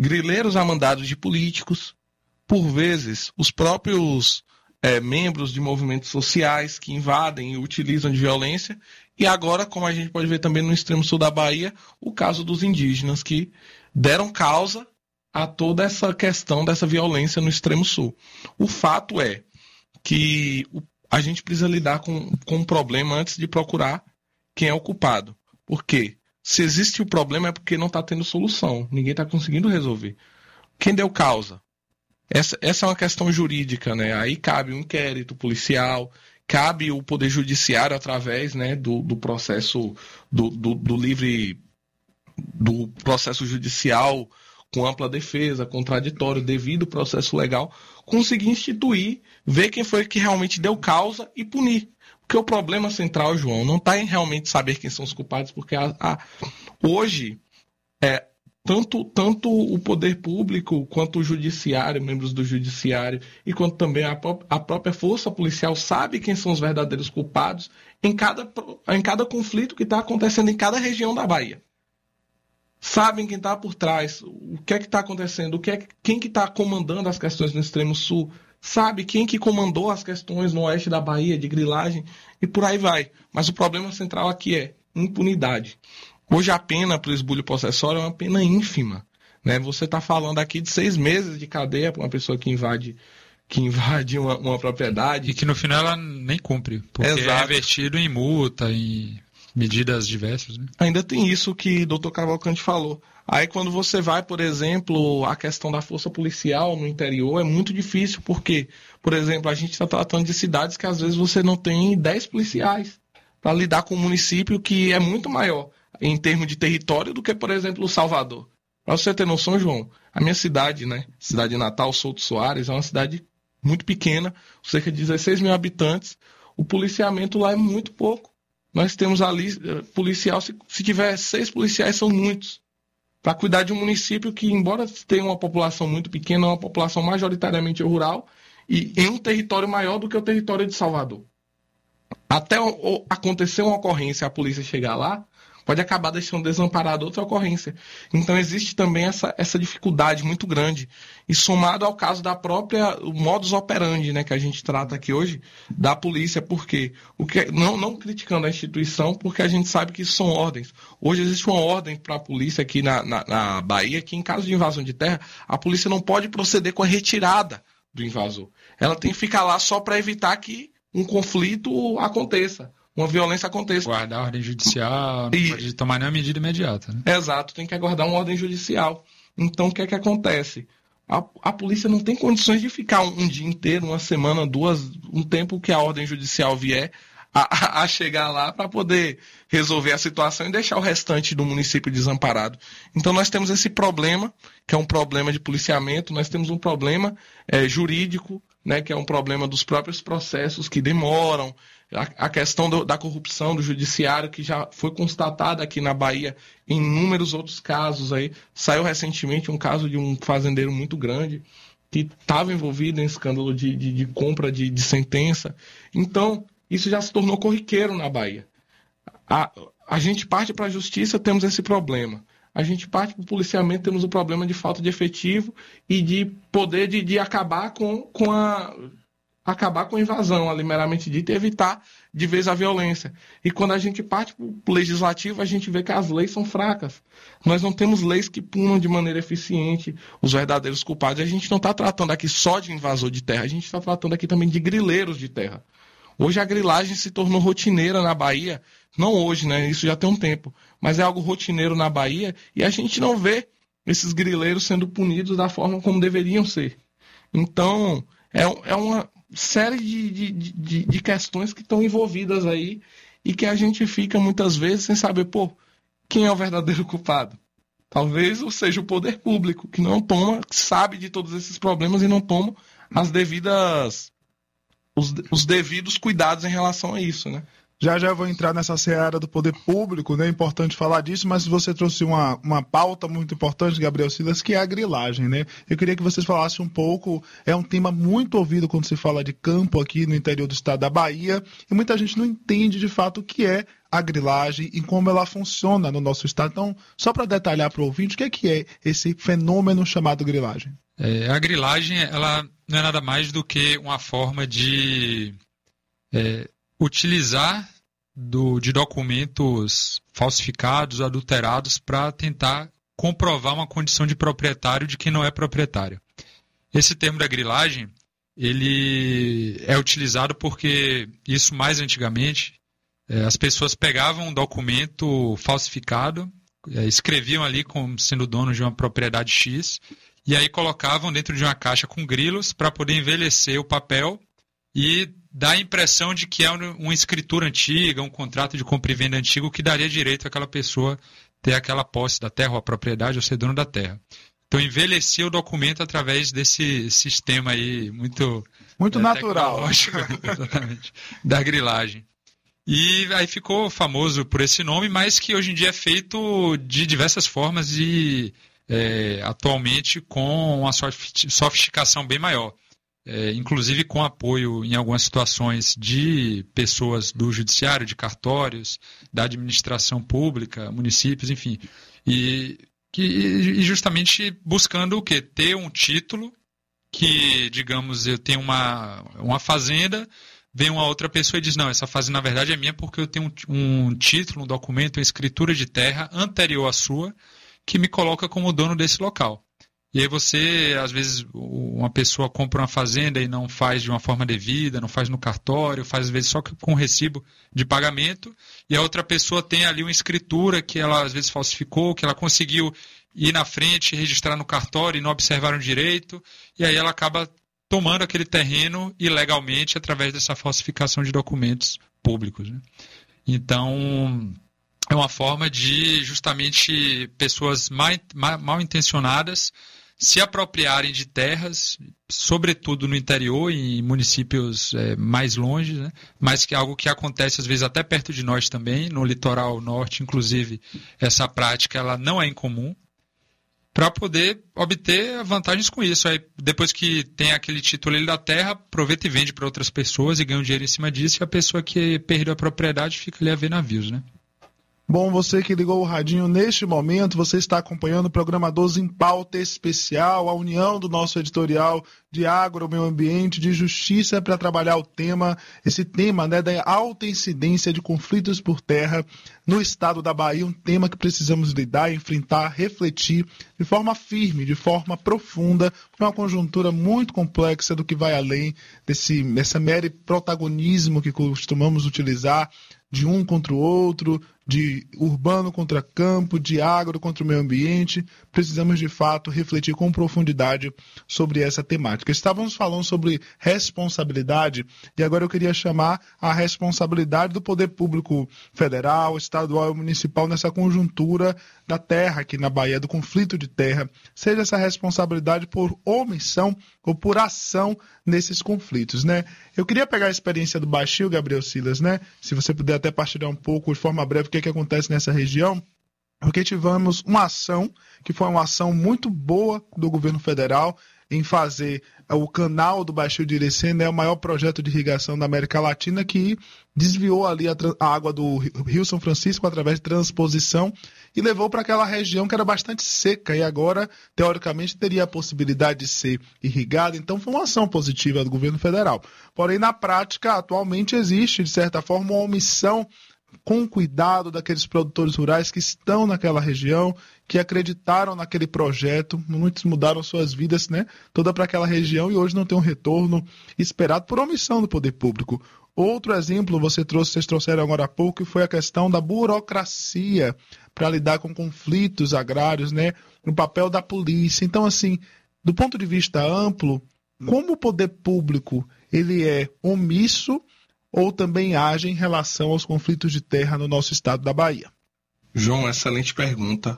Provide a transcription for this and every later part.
grileiros a mandados de políticos, por vezes os próprios membros de movimentos sociais que invadem e utilizam de violência, e agora, como a gente pode ver também no extremo sul da Bahia, o caso dos indígenas que deram causa a toda essa questão dessa violência no extremo sul. O fato é que a gente precisa lidar com um problema antes de procurar quem é o culpado. Por quê? Se existe o problema é porque não está tendo solução. Ninguém está conseguindo resolver. Quem deu causa? Essa é uma questão jurídica, né? Aí cabe um inquérito policial, cabe o Poder Judiciário através, né, do processo do processo judicial com ampla defesa, contraditório, devido processo legal, conseguir instituir, ver quem foi que realmente deu causa e punir. Porque o problema central, João, não está em realmente saber quem são os culpados, porque hoje tanto o poder público quanto o judiciário, membros do judiciário, e quanto também a própria força policial sabe quem são os verdadeiros culpados em cada conflito que está acontecendo em cada região da Bahia. Sabem quem está por trás, o que é que está acontecendo, quem que está comandando as questões no extremo sul, sabe quem que comandou as questões no oeste da Bahia, de grilagem, e por aí vai. Mas o problema central aqui é impunidade. Hoje a pena para o esbulho possessório é uma pena ínfima, né? Você está falando aqui de 6 meses de cadeia para uma pessoa que invade uma propriedade. E que no final ela nem cumpre, porque Exato. É revertido em multa, em medidas diversas, né? Ainda tem isso que o Dr. Cavalcante falou. Aí quando você vai, por exemplo, a questão da força policial no interior é muito difícil, porque, por exemplo, a gente está tratando de cidades que às vezes você não tem 10 policiais para lidar com um município que é muito maior em termos de território do que, por exemplo, o Salvador. Para você ter noção, João, a minha cidade, né, cidade natal, Souto Soares, é uma cidade muito pequena, cerca de 16 mil habitantes. O policiamento lá é muito pouco. Nós temos ali policial, se tiver 6 policiais, são muitos. Para cuidar de um município que, embora tenha uma população muito pequena, é uma população majoritariamente rural e em um território maior do que o território de Salvador. Até acontecer uma ocorrência, a polícia chegar lá, pode acabar deixando desamparada outra ocorrência. Então existe também essa dificuldade muito grande. E somado ao caso da própria modus operandi, né, que a gente trata aqui hoje, da polícia, porque não criticando a instituição, porque a gente sabe que isso são ordens. Hoje existe uma ordem para a polícia aqui na Bahia, que em caso de invasão de terra, a polícia não pode proceder com a retirada do invasor. Ela tem que ficar lá só para evitar que um conflito aconteça. Uma violência aconteça. Guardar a ordem judicial, não pode tomar nenhuma medida imediata, né? Exato, tem que aguardar uma ordem judicial. Então, o que é que acontece? A polícia não tem condições de ficar um dia inteiro, uma semana, 2, um tempo que a ordem judicial vier a chegar lá para poder resolver a situação e deixar o restante do município desamparado. Então, nós temos esse problema, que é um problema de policiamento, nós temos um problema jurídico, né, que é um problema dos próprios processos que demoram, a questão da corrupção do judiciário, que já foi constatada aqui na Bahia em inúmeros outros casos. Aí saiu recentemente um caso de um fazendeiro muito grande que estava envolvido em escândalo de compra de sentença. Então, isso já se tornou corriqueiro na Bahia. A gente parte para a justiça, temos esse problema. A gente parte para o policiamento, temos o problema de falta de efetivo e de poder de acabar com a invasão, ali meramente dita, e evitar de vez a violência. E quando a gente parte para o legislativo, a gente vê que as leis são fracas. Nós não temos leis que punam de maneira eficiente os verdadeiros culpados. A gente não está tratando aqui só de invasor de terra, a gente está tratando aqui também de grileiros de terra. Hoje a grilagem se tornou rotineira na Bahia, não hoje, né? Isso já tem um tempo, mas é algo rotineiro na Bahia e a gente não vê esses grileiros sendo punidos da forma como deveriam ser. Então, é uma série de questões que estão envolvidas aí e que a gente fica muitas vezes sem saber, quem é o verdadeiro culpado? Talvez seja o poder público, que não toma, sabe de todos esses problemas e não toma os devidos cuidados em relação a isso, né? Já eu vou entrar nessa seara do poder público, né? É importante falar disso, mas você trouxe uma pauta muito importante, Gabriel Silas, que é a grilagem, né? Eu queria que vocês falassem um pouco, é um tema muito ouvido quando se fala de campo aqui no interior do estado da Bahia, e muita gente não entende de fato o que é a grilagem e como ela funciona no nosso estado. Então, só para detalhar para o ouvinte, o que é esse fenômeno chamado grilagem? A grilagem, ela não é nada mais do que uma forma de utilizar de documentos falsificados, adulterados, para tentar comprovar uma condição de proprietário de quem não é proprietário. Esse termo da grilagem, ele é utilizado porque isso mais antigamente, as pessoas pegavam um documento falsificado, escreviam ali como sendo dono de uma propriedade X, e aí colocavam dentro de uma caixa com grilos para poder envelhecer o papel e dar a impressão de que é uma escritura antiga, um contrato de compra e venda antigo que daria direito àquela pessoa ter aquela posse da terra ou a propriedade ou ser dono da terra. Então envelhecia o documento através desse sistema aí muito natural, exatamente, da grilagem. E aí ficou famoso por esse nome, mas que hoje em dia é feito de diversas formas e atualmente com uma sofisticação bem maior. Inclusive com apoio em algumas situações de pessoas do judiciário, de cartórios, da administração pública, municípios, enfim. E justamente buscando o quê? Ter um título que, digamos, eu tenho uma fazenda, vem uma outra pessoa e diz, não, essa fazenda na verdade é minha porque eu tenho um título, um documento, uma escritura de terra anterior à sua, que me coloca como dono desse local. E aí você, às vezes, uma pessoa compra uma fazenda e não faz de uma forma devida, não faz no cartório, faz às vezes só com recibo de pagamento, e a outra pessoa tem ali uma escritura que ela às vezes falsificou, que ela conseguiu ir na frente, registrar no cartório e não observaram direito, e aí ela acaba tomando aquele terreno ilegalmente através dessa falsificação de documentos públicos, né? Então, é uma forma de justamente pessoas mal intencionadas se apropriarem de terras, sobretudo no interior e em municípios mais longe, né? Mas que é algo que acontece às vezes até perto de nós também, no litoral norte, inclusive, essa prática ela não é incomum, para poder obter vantagens com isso. Aí, depois que tem aquele título ali da terra, aproveita e vende para outras pessoas e ganha um dinheiro em cima disso, e a pessoa que perdeu a propriedade fica ali a ver navios, né? Bom, você que ligou o radinho neste momento, você está acompanhando o programa 12 em Pauta Especial, a união do nosso editorial de agro, meio ambiente, de justiça para trabalhar esse tema, né, da alta incidência de conflitos por terra no estado da Bahia, um tema que precisamos lidar, enfrentar, refletir de forma firme, de forma profunda, por uma conjuntura muito complexa do que vai além dessa mero protagonismo que costumamos utilizar de um contra o outro, de urbano contra campo, de agro contra o meio ambiente. Precisamos, de fato, refletir com profundidade sobre essa temática. Estávamos falando sobre responsabilidade e agora eu queria chamar a responsabilidade do poder público federal, estadual e municipal nessa conjuntura da terra aqui na Bahia, do conflito de terra, seja essa responsabilidade por omissão ou por ação nesses conflitos, né? Eu queria pegar a experiência do Baixio, Gabriel Silas, né? Se você puder até partilhar um pouco, de forma breve, o que acontece nessa região, porque tivemos uma ação, que foi uma ação muito boa do governo federal, em fazer o canal do Baixio de Irecê, né, o maior projeto de irrigação da América Latina, que desviou ali a água do Rio São Francisco através de transposição e levou para aquela região que era bastante seca e agora, teoricamente, teria a possibilidade de ser irrigada. Então, foi uma ação positiva do governo federal. Porém, na prática, atualmente existe, de certa forma, uma omissão com cuidado daqueles produtores rurais que estão naquela região, que acreditaram naquele projeto, muitos mudaram suas vidas, né, toda para aquela região e hoje não tem um retorno esperado por omissão do poder público. Outro exemplo vocês trouxeram agora há pouco, que foi a questão da burocracia para lidar com conflitos agrários, né, no papel da polícia. Então, assim, do ponto de vista amplo, como o poder público ele é omisso ou também age em relação aos conflitos de terra no nosso estado da Bahia? João, excelente pergunta.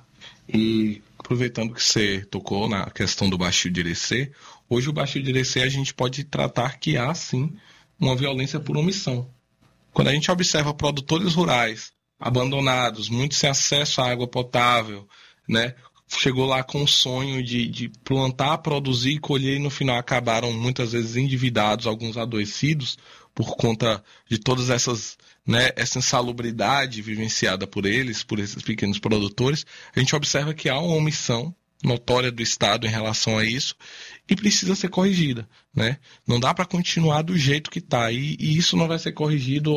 E aproveitando que você tocou na questão do Baixio de Irecê, hoje o Baixio de Irecê a gente pode tratar que há sim uma violência por omissão. Quando a gente observa produtores rurais abandonados, muitos sem acesso à água potável, né? Chegou lá com o sonho de plantar, produzir e colher, e no final acabaram muitas vezes endividados, alguns adoecidos, por conta de todas essas, né, essa insalubridade vivenciada por eles, por esses pequenos produtores. A gente observa que há uma omissão notória do Estado em relação a isso e precisa ser corrigida, né? Não dá para continuar do jeito que está, e isso não vai ser corrigido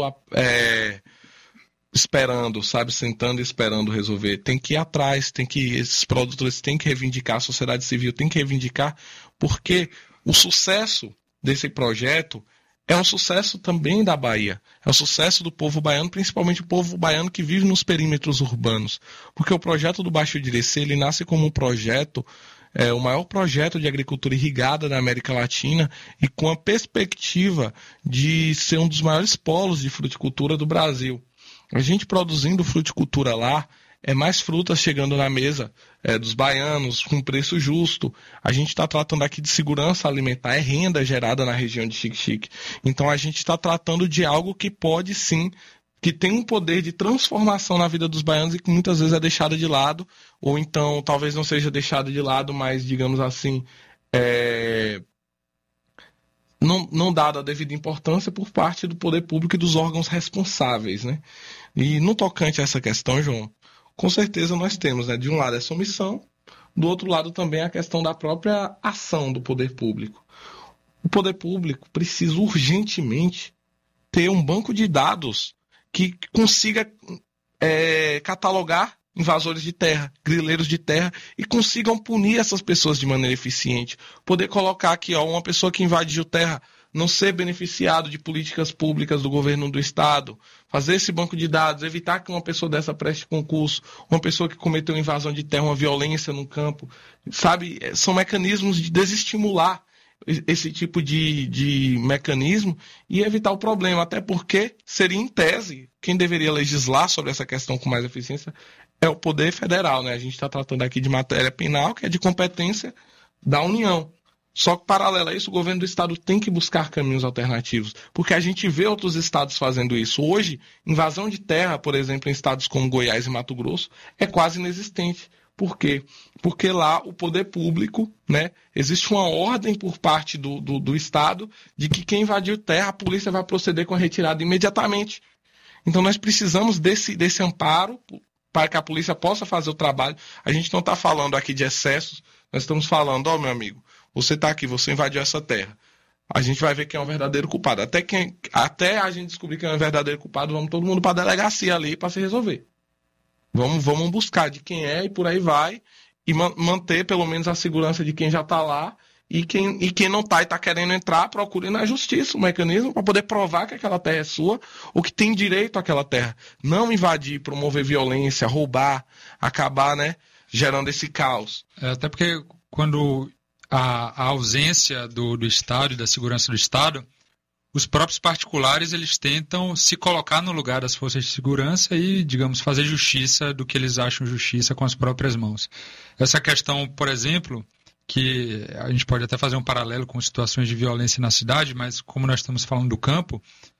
esperando, sabe, sentando e esperando resolver. Tem que ir atrás, esses produtores têm que reivindicar, a sociedade civil tem que reivindicar, porque o sucesso desse projeto é um sucesso também da Bahia, é um sucesso do povo baiano, principalmente o povo baiano que vive nos perímetros urbanos, porque o projeto do Baixo Irecê, ele nasce como um projeto, o maior projeto de agricultura irrigada da América Latina e com a perspectiva de ser um dos maiores polos de fruticultura do Brasil. A gente produzindo fruticultura lá, mais frutas chegando na mesa dos baianos com preço justo. A gente está tratando aqui de segurança alimentar, renda gerada na região de Xique-Xique. Então a gente está tratando de algo que pode sim, que tem um poder de transformação na vida dos baianos e que muitas vezes é deixado de lado, ou então talvez não seja deixado de lado, mas digamos assim, não dada a devida importância por parte do poder público e dos órgãos responsáveis, né? E no tocante a essa questão, João, com certeza nós temos, né, de um lado essa omissão, do outro lado também a questão da própria ação do poder público. O poder público precisa urgentemente ter um banco de dados que consiga catalogar invasores de terra, grileiros de terra, e consigam punir essas pessoas de maneira eficiente. Poder colocar aqui, uma pessoa que invadiu terra não ser beneficiado de políticas públicas do governo do Estado, fazer esse banco de dados, evitar que uma pessoa dessa preste concurso, uma pessoa que cometeu invasão de terra, uma violência no campo, sabe? São mecanismos de desestimular esse tipo de mecanismo e evitar o problema, até porque seria em tese, quem deveria legislar sobre essa questão com mais eficiência é o Poder Federal, né? A gente está tratando aqui de matéria penal, que é de competência da União. Só que, paralelo a isso, o governo do Estado tem que buscar caminhos alternativos, porque a gente vê outros estados fazendo isso. Hoje, invasão de terra, por exemplo, em estados como Goiás e Mato Grosso, é quase inexistente. Por quê? Porque lá o poder público, né, existe uma ordem por parte do Estado de que quem invadiu terra, a polícia vai proceder com a retirada imediatamente. Então nós precisamos desse amparo para que a polícia possa fazer o trabalho. A gente não está falando aqui de excessos, nós estamos falando, meu amigo, você está aqui, você invadiu essa terra. A gente vai ver quem é o verdadeiro culpado. Até a gente descobrir quem é o verdadeiro culpado, vamos todo mundo para a delegacia ali para se resolver. Vamos buscar de quem é e por aí vai, e manter pelo menos a segurança de quem já está lá, e quem não está e está querendo entrar, procure na justiça um mecanismo para poder provar que aquela terra é sua, ou que tem direito àquela terra. Não invadir, promover violência, roubar, acabar, né, gerando esse caos. Até porque quando a ausência do Estado e da segurança do Estado, os próprios particulares eles tentam se colocar no lugar das forças de segurança e, digamos, fazer justiça do que eles acham justiça com as próprias mãos. Essa questão, por exemplo, que a gente pode até fazer um paralelo com situações de violência na cidade, mas como nós estamos falando do campo,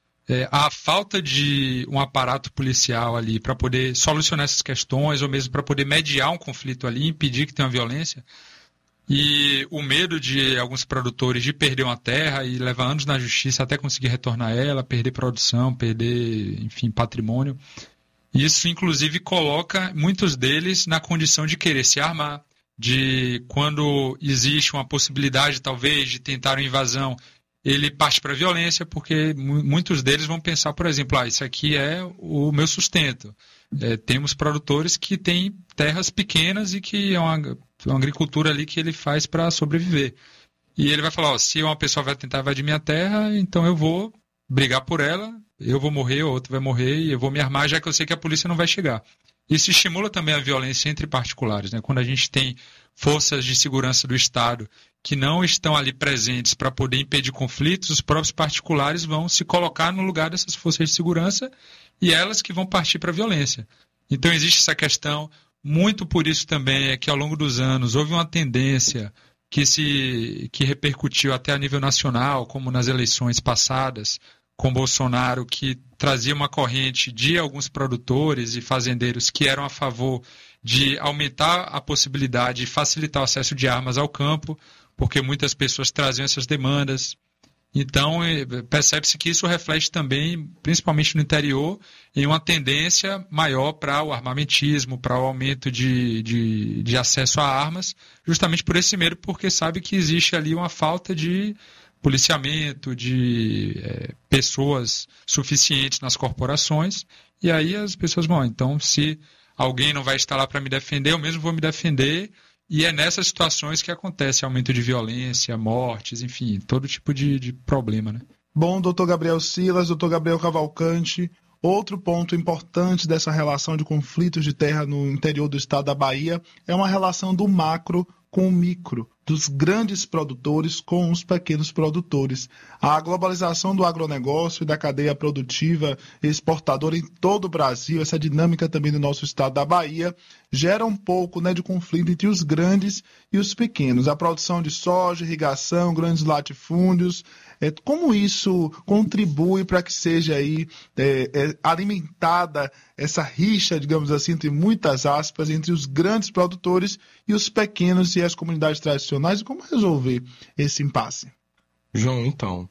a falta de um aparato policial ali para poder solucionar essas questões ou mesmo para poder mediar um conflito ali, impedir que tenha violência, e o medo de alguns produtores de perder uma terra e levar anos na justiça até conseguir retornar ela, perder produção, perder, enfim, patrimônio. Isso, inclusive, coloca muitos deles na condição de querer se armar, de quando existe uma possibilidade, talvez, de tentar uma invasão, ele parte para a violência, porque muitos deles vão pensar, por exemplo, isso aqui é o meu sustento. Temos produtores que têm terras pequenas e que é uma agricultura ali que ele faz para sobreviver. E ele vai falar, se uma pessoa vai tentar invadir minha terra, então eu vou brigar por ela, eu vou morrer, o outro vai morrer e eu vou me armar, já que eu sei que a polícia não vai chegar. Isso estimula também a violência entre particulares, né? Quando a gente tem forças de segurança do Estado que não estão ali presentes para poder impedir conflitos, os próprios particulares vão se colocar no lugar dessas forças de segurança e elas que vão partir para a violência. Então existe essa questão, muito por isso também é que ao longo dos anos houve uma tendência que repercutiu até a nível nacional, como nas eleições passadas, com Bolsonaro, que trazia uma corrente de alguns produtores e fazendeiros que eram a favor de aumentar a possibilidade de facilitar o acesso de armas ao campo, porque muitas pessoas traziam essas demandas. Então, percebe-se que isso reflete também, principalmente no interior, em uma tendência maior para o armamentismo, para o aumento de acesso a armas, justamente por esse medo, porque sabe que existe ali uma falta de policiamento, de pessoas suficientes nas corporações, e aí as pessoas vão, então se alguém não vai estar lá para me defender, eu mesmo vou me defender. E é nessas situações que acontece aumento de violência, mortes, enfim, todo tipo de problema, né? Bom, doutor Gabriel Silas, doutor Gabriel Cavalcante, outro ponto importante dessa relação de conflitos de terra no interior do estado da Bahia é uma relação do macro com o micro, dos grandes produtores com os pequenos produtores. A globalização do agronegócio e da cadeia produtiva exportadora em todo o Brasil, essa dinâmica também do nosso estado da Bahia, gera um pouco, né, de conflito entre os grandes e os pequenos. A produção de soja, irrigação, grandes latifúndios, como isso contribui para que seja aí alimentada essa rixa, digamos assim, entre muitas aspas, entre os grandes produtores e os pequenos e as comunidades tradicionais, e como resolver esse impasse? João, então,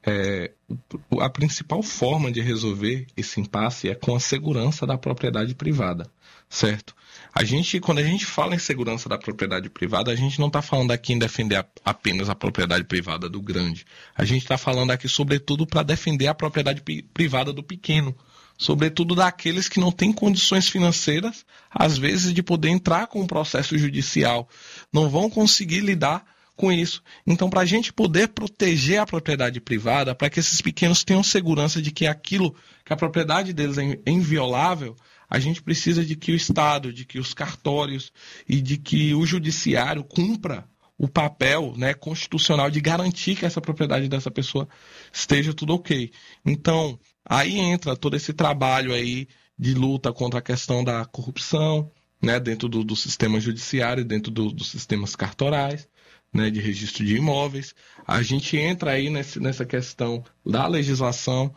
a principal forma de resolver esse impasse é com a segurança da propriedade privada, certo? Quando a gente fala em segurança da propriedade privada, a gente não está falando aqui em defender apenas a propriedade privada do grande. A gente está falando aqui, sobretudo, para defender a propriedade privada do pequeno, sobretudo daqueles que não têm condições financeiras, às vezes, de poder entrar com um processo judicial. Não vão conseguir lidar com isso. Então, para a gente poder proteger a propriedade privada, para que esses pequenos tenham segurança de que que a propriedade deles é inviolável, a gente precisa de que o Estado, de que os cartórios e de que o judiciário cumpra o papel, né, constitucional de garantir que essa propriedade dessa pessoa esteja tudo ok. Então, aí entra todo esse trabalho aí de luta contra a questão da corrupção, né, dentro do sistema judiciário, dentro dos sistemas cartorais, né, de registro de imóveis. A gente entra aí nessa questão da legislação.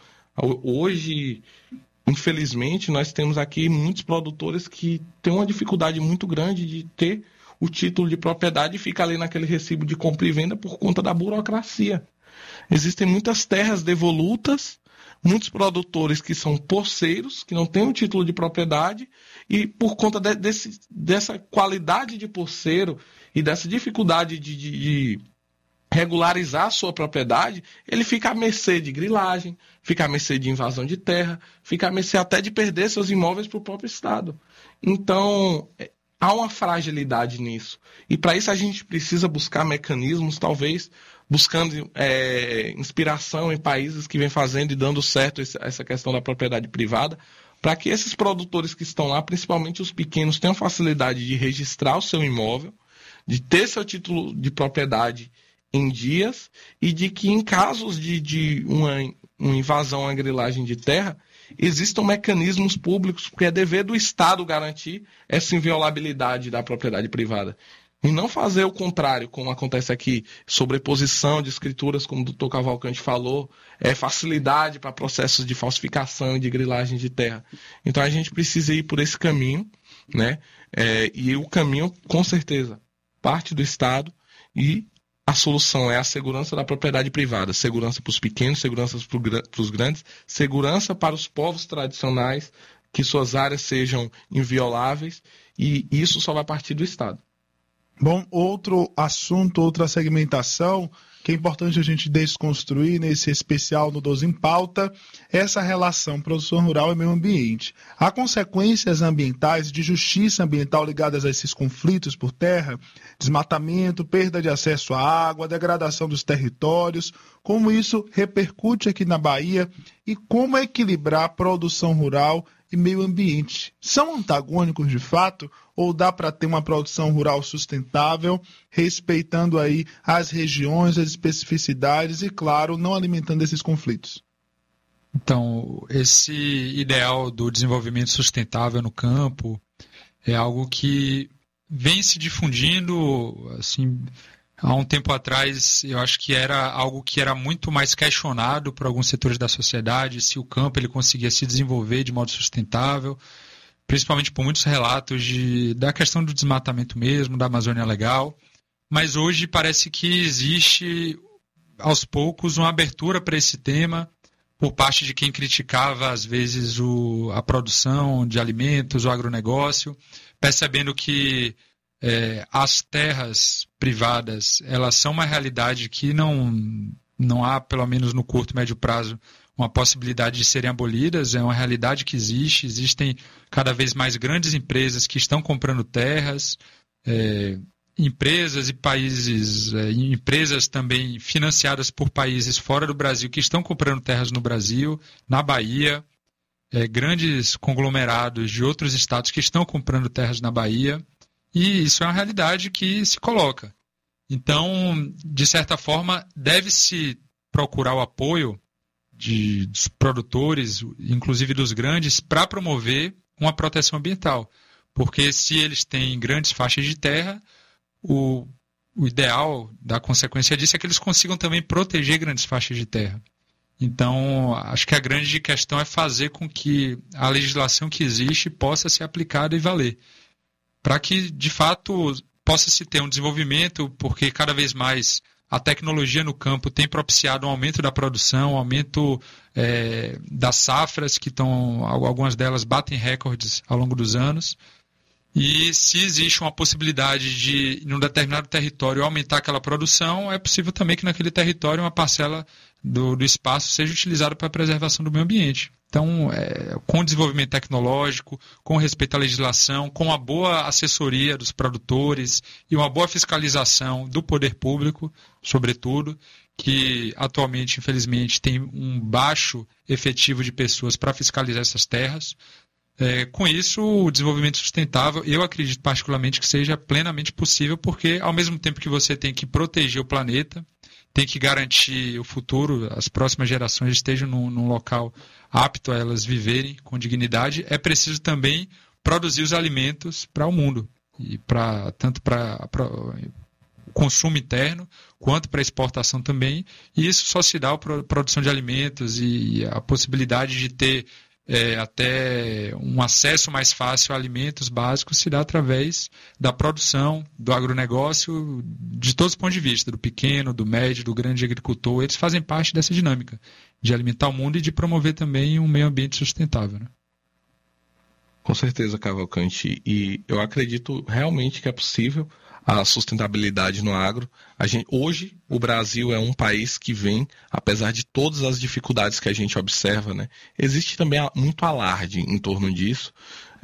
Hoje, infelizmente, nós temos aqui muitos produtores que têm uma dificuldade muito grande de ter o título de propriedade e fica ali naquele recibo de compra e venda por conta da burocracia. Existem muitas terras devolutas, muitos produtores que são poceiros, que não têm o título de propriedade, e por conta dessa qualidade de poceiro e dessa dificuldade de regularizar a sua propriedade, ele fica à mercê de grilagem, fica à mercê de invasão de terra, fica à mercê até de perder seus imóveis para o próprio Estado. Então, há uma fragilidade nisso. E para isso a gente precisa buscar mecanismos, talvez buscando inspiração em países que vêm fazendo e dando certo essa questão da propriedade privada, para que esses produtores que estão lá, principalmente os pequenos, tenham facilidade de registrar o seu imóvel, de ter seu título de propriedade em dias, e de que em casos de uma invasão, uma grilagem de terra, existam mecanismos públicos, porque é dever do Estado garantir essa inviolabilidade da propriedade privada. E não fazer o contrário, como acontece aqui, sobreposição de escrituras, como o doutor Cavalcante falou, facilidade para processos de falsificação e de grilagem de terra. Então a gente precisa ir por esse caminho, né? E o caminho, com certeza, parte do Estado, e a solução é a segurança da propriedade privada, segurança para os pequenos, segurança para os grandes, segurança para os povos tradicionais, que suas áreas sejam invioláveis, e isso só vai partir do Estado. Bom, outro assunto, outra segmentação que é importante a gente desconstruir nesse especial no 12 em Pauta, é essa relação produção rural e meio ambiente. Há consequências ambientais de justiça ambiental ligadas a esses conflitos por terra, desmatamento, perda de acesso à água, degradação dos territórios, como isso repercute aqui na Bahia e como equilibrar produção rural e meio ambiente. São antagônicos de fato ou dá para ter uma produção rural sustentável, respeitando aí as regiões, as especificidades e, claro, não alimentando esses conflitos? Então, esse ideal do desenvolvimento sustentável no campo é algo que vem se difundindo assim, há um tempo atrás, eu acho que era algo que era muito mais questionado por alguns setores da sociedade, se o campo ele conseguia se desenvolver de modo sustentável, principalmente por muitos relatos da questão do desmatamento mesmo, da Amazônia Legal. Mas hoje parece que existe, aos poucos, uma abertura para esse tema por parte de quem criticava, às vezes, a produção de alimentos, o agronegócio, percebendo que as terras privadas, elas são uma realidade que não há, pelo menos no curto e médio prazo, uma possibilidade de serem abolidas, é uma realidade que existem cada vez mais grandes empresas que estão comprando terras, empresas e países, empresas também financiadas por países fora do Brasil que estão comprando terras no Brasil, na Bahia, grandes conglomerados de outros estados que estão comprando terras na Bahia. E isso é uma realidade que se coloca. Então, de certa forma, deve-se procurar o apoio dos produtores, inclusive dos grandes, para promover uma proteção ambiental. Porque se eles têm grandes faixas de terra, o ideal da consequência disso é que eles consigam também proteger grandes faixas de terra. Então, acho que a grande questão é fazer com que a legislação que existe possa ser aplicada e valer, para que, de fato, possa-se ter um desenvolvimento, porque cada vez mais a tecnologia no campo tem propiciado um aumento da produção, um aumento das safras, que algumas delas batem recordes ao longo dos anos. E se existe uma possibilidade de, em um determinado território, aumentar aquela produção, é possível também que naquele território uma parcela do espaço seja utilizada para a preservação do meio ambiente. Então, com o desenvolvimento tecnológico, com respeito à legislação, com a boa assessoria dos produtores e uma boa fiscalização do poder público, sobretudo, que atualmente, infelizmente, tem um baixo efetivo de pessoas para fiscalizar essas terras. Com isso, o desenvolvimento sustentável, eu acredito particularmente que seja plenamente possível, porque ao mesmo tempo que você tem que proteger o planeta, tem que garantir o futuro, as próximas gerações estejam num local apto a elas viverem com dignidade, é preciso também produzir os alimentos para o mundo, e tanto para o consumo interno, quanto para a exportação também, e isso só se dá a produção de alimentos e a possibilidade de ter até um acesso mais fácil a alimentos básicos se dá através da produção, do agronegócio, de todos os pontos de vista, do pequeno, do médio, do grande agricultor. Eles fazem parte dessa dinâmica de alimentar o mundo e de promover também um meio ambiente sustentável, né? Com certeza, Cavalcante. E eu acredito realmente que é possível a sustentabilidade no agro. Hoje, o Brasil é um país que vem, apesar de todas as dificuldades que a gente observa, né? Existe também muito alarde em torno disso,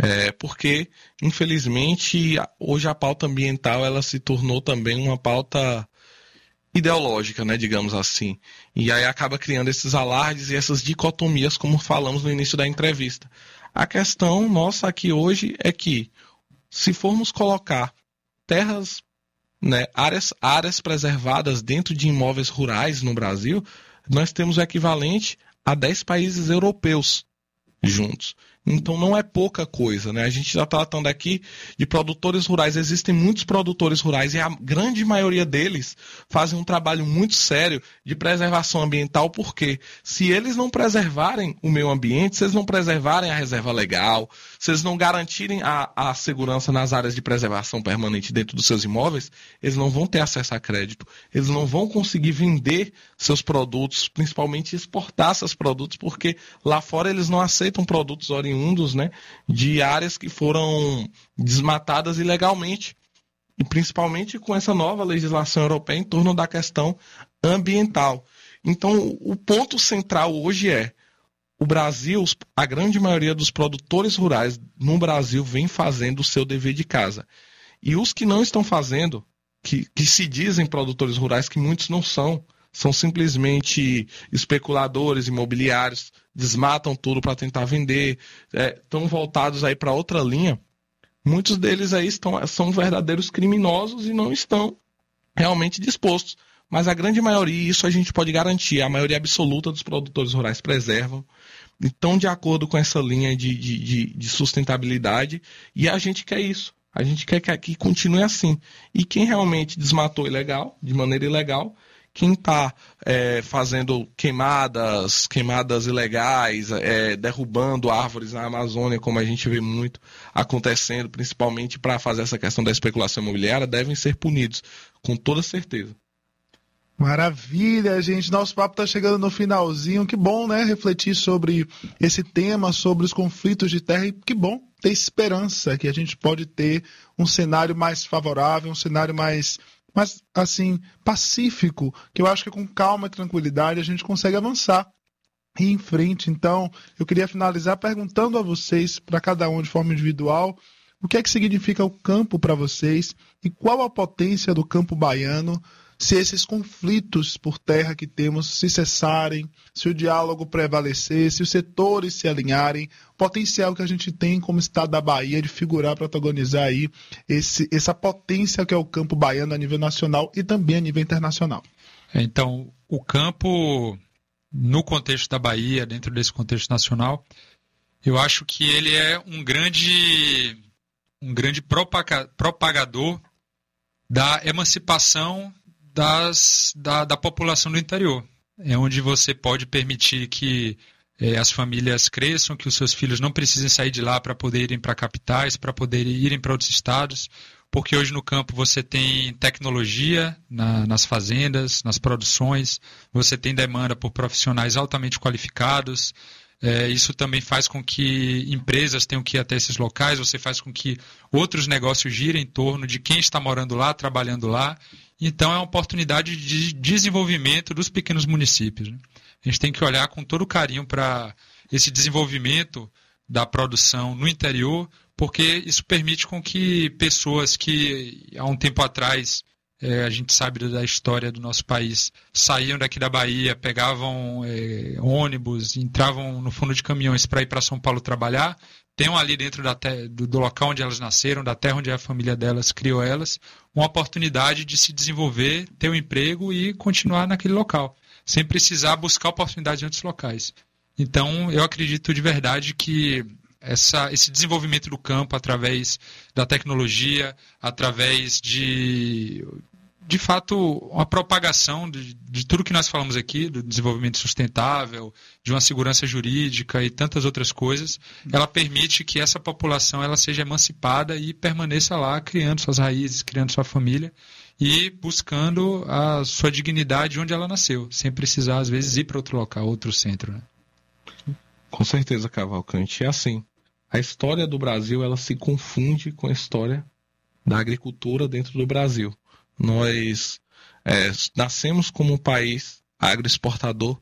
porque, infelizmente, hoje a pauta ambiental ela se tornou também uma pauta ideológica, né, digamos assim. E aí acaba criando esses alardes e essas dicotomias, como falamos no início da entrevista. A questão nossa aqui hoje é que, se formos colocar terras, né, áreas preservadas dentro de imóveis rurais no Brasil, nós temos o equivalente a 10 países europeus juntos. Então não é pouca coisa, né? A gente está tratando aqui de produtores rurais. Existem muitos produtores rurais e a grande maioria deles fazem um trabalho muito sério de preservação ambiental, porque se eles não preservarem o meio ambiente, se eles não preservarem a reserva legal, se eles não garantirem a segurança nas áreas de preservação permanente dentro dos seus imóveis, eles não vão ter acesso a crédito, eles não vão conseguir vender seus produtos, principalmente exportar seus produtos, porque lá fora eles não aceitam produtos oriundos, né, de áreas que foram desmatadas ilegalmente, e principalmente com essa nova legislação europeia em torno da questão ambiental. Então, o ponto central hoje é o Brasil, a grande maioria dos produtores rurais no Brasil vem fazendo o seu dever de casa. E os que não estão fazendo, que se dizem produtores rurais, que muitos não são simplesmente especuladores imobiliários, desmatam tudo para tentar vender, estão voltados aí para outra linha. Muitos deles aí são verdadeiros criminosos e não estão realmente dispostos. Mas a grande maioria, isso a gente pode garantir, a maioria absoluta dos produtores rurais preservam, estão de acordo com essa linha de sustentabilidade, e a gente quer isso. A gente quer que aqui continue assim. E quem realmente desmatou de maneira ilegal, quem está fazendo queimadas ilegais, derrubando árvores na Amazônia, como a gente vê muito acontecendo, principalmente para fazer essa questão da especulação imobiliária, devem ser punidos, com toda certeza. Maravilha, gente. Nosso papo está chegando no finalzinho. Que bom, né? Refletir sobre esse tema, sobre os conflitos de terra. E que bom ter esperança que a gente pode ter um cenário mais favorável, um cenário mais assim, pacífico, que eu acho que com calma e tranquilidade a gente consegue avançar e ir em frente. Então, eu queria finalizar perguntando a vocês, para cada um de forma individual, o que é que significa o campo para vocês e qual a potência do campo baiano se esses conflitos por terra que temos se cessarem, se o diálogo prevalecer, se os setores se alinharem, o potencial que a gente tem como estado da Bahia de figurar, protagonizar aí essa potência que é o campo baiano a nível nacional e também a nível internacional. Então, o campo, no contexto da Bahia, dentro desse contexto nacional, eu acho que ele é um grande propagador da emancipação da população do interior. É onde você pode permitir que as famílias cresçam, que os seus filhos não precisem sair de lá para poder irem para capitais, para poder irem para outros estados, porque hoje no campo você tem tecnologia nas fazendas, nas produções, você tem demanda por profissionais altamente qualificados. Isso também faz com que empresas tenham que ir até esses locais, você faz com que outros negócios girem em torno de quem está morando lá, trabalhando lá. Então é uma oportunidade de desenvolvimento dos pequenos municípios, né? A gente tem que olhar com todo carinho para esse desenvolvimento da produção no interior, porque isso permite com que pessoas que há um tempo atrás, a gente sabe da história do nosso país, saíam daqui da Bahia, pegavam ônibus, entravam no fundo de caminhões para ir para São Paulo trabalhar, tenham ali dentro do local onde elas nasceram, da terra onde a família delas criou elas, uma oportunidade de se desenvolver, ter um emprego e continuar naquele local, sem precisar buscar oportunidades em outros locais. Então, eu acredito de verdade que esse desenvolvimento do campo através da tecnologia, através de fato, uma propagação de tudo que nós falamos aqui, do desenvolvimento sustentável, de uma segurança jurídica e tantas outras coisas, ela permite que essa população ela seja emancipada e permaneça lá, criando suas raízes, criando sua família e buscando a sua dignidade onde ela nasceu, sem precisar, às vezes, ir para outro local, outro centro, né? Com certeza, Cavalcante. É assim, a história do Brasil ela se confunde com a história da agricultura dentro do Brasil. Nós nascemos como um país agroexportador,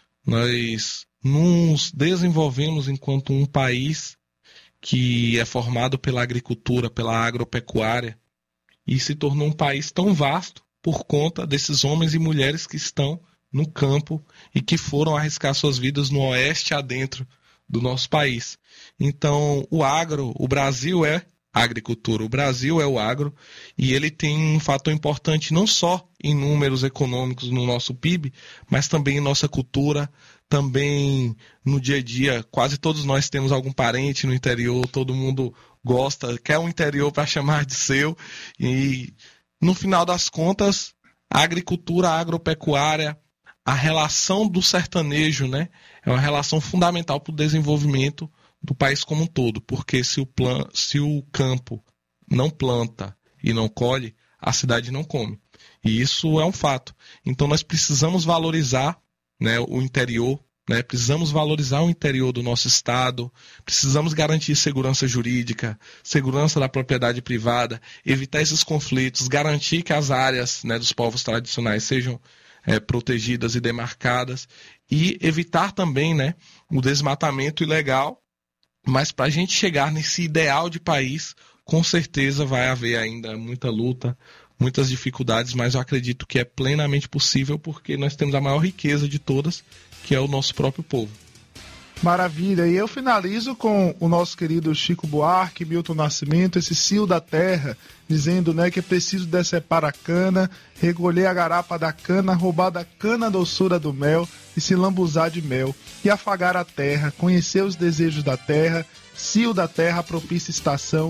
nós nos desenvolvemos enquanto um país que é formado pela agricultura, pela agropecuária, e se tornou um país tão vasto por conta desses homens e mulheres que estão no campo e que foram arriscar suas vidas no oeste adentro do nosso país. Então, o Brasil é a agricultura, o Brasil é o agro, e ele tem um fator importante não só em números econômicos no nosso PIB, mas também em nossa cultura, também no dia a dia. Quase todos nós temos algum parente no interior, todo mundo gosta, quer um interior para chamar de seu, e no final das contas, a agricultura, a agropecuária, a relação do sertanejo, né, é uma relação fundamental para o desenvolvimento do país como um todo, porque se o campo não planta e não colhe, a cidade não come. E isso é um fato. Então nós precisamos valorizar, né, o interior, né, precisamos valorizar o interior do nosso estado, precisamos garantir segurança jurídica, segurança da propriedade privada, evitar esses conflitos, garantir que as áreas, né, dos povos tradicionais sejam protegidas e demarcadas, e evitar também, né, o desmatamento ilegal. Mas para a gente chegar nesse ideal de país, com certeza vai haver ainda muita luta, muitas dificuldades, mas eu acredito que é plenamente possível porque nós temos a maior riqueza de todas, que é o nosso próprio povo. Maravilha, e eu finalizo com o nosso querido Chico Buarque, Milton Nascimento, esse cio da terra, dizendo, né, que é preciso decepar a cana, recolher a garapa da cana, roubar da cana a doçura do mel e se lambuzar de mel, e afagar a terra, conhecer os desejos da terra, cio da terra, propícia estação,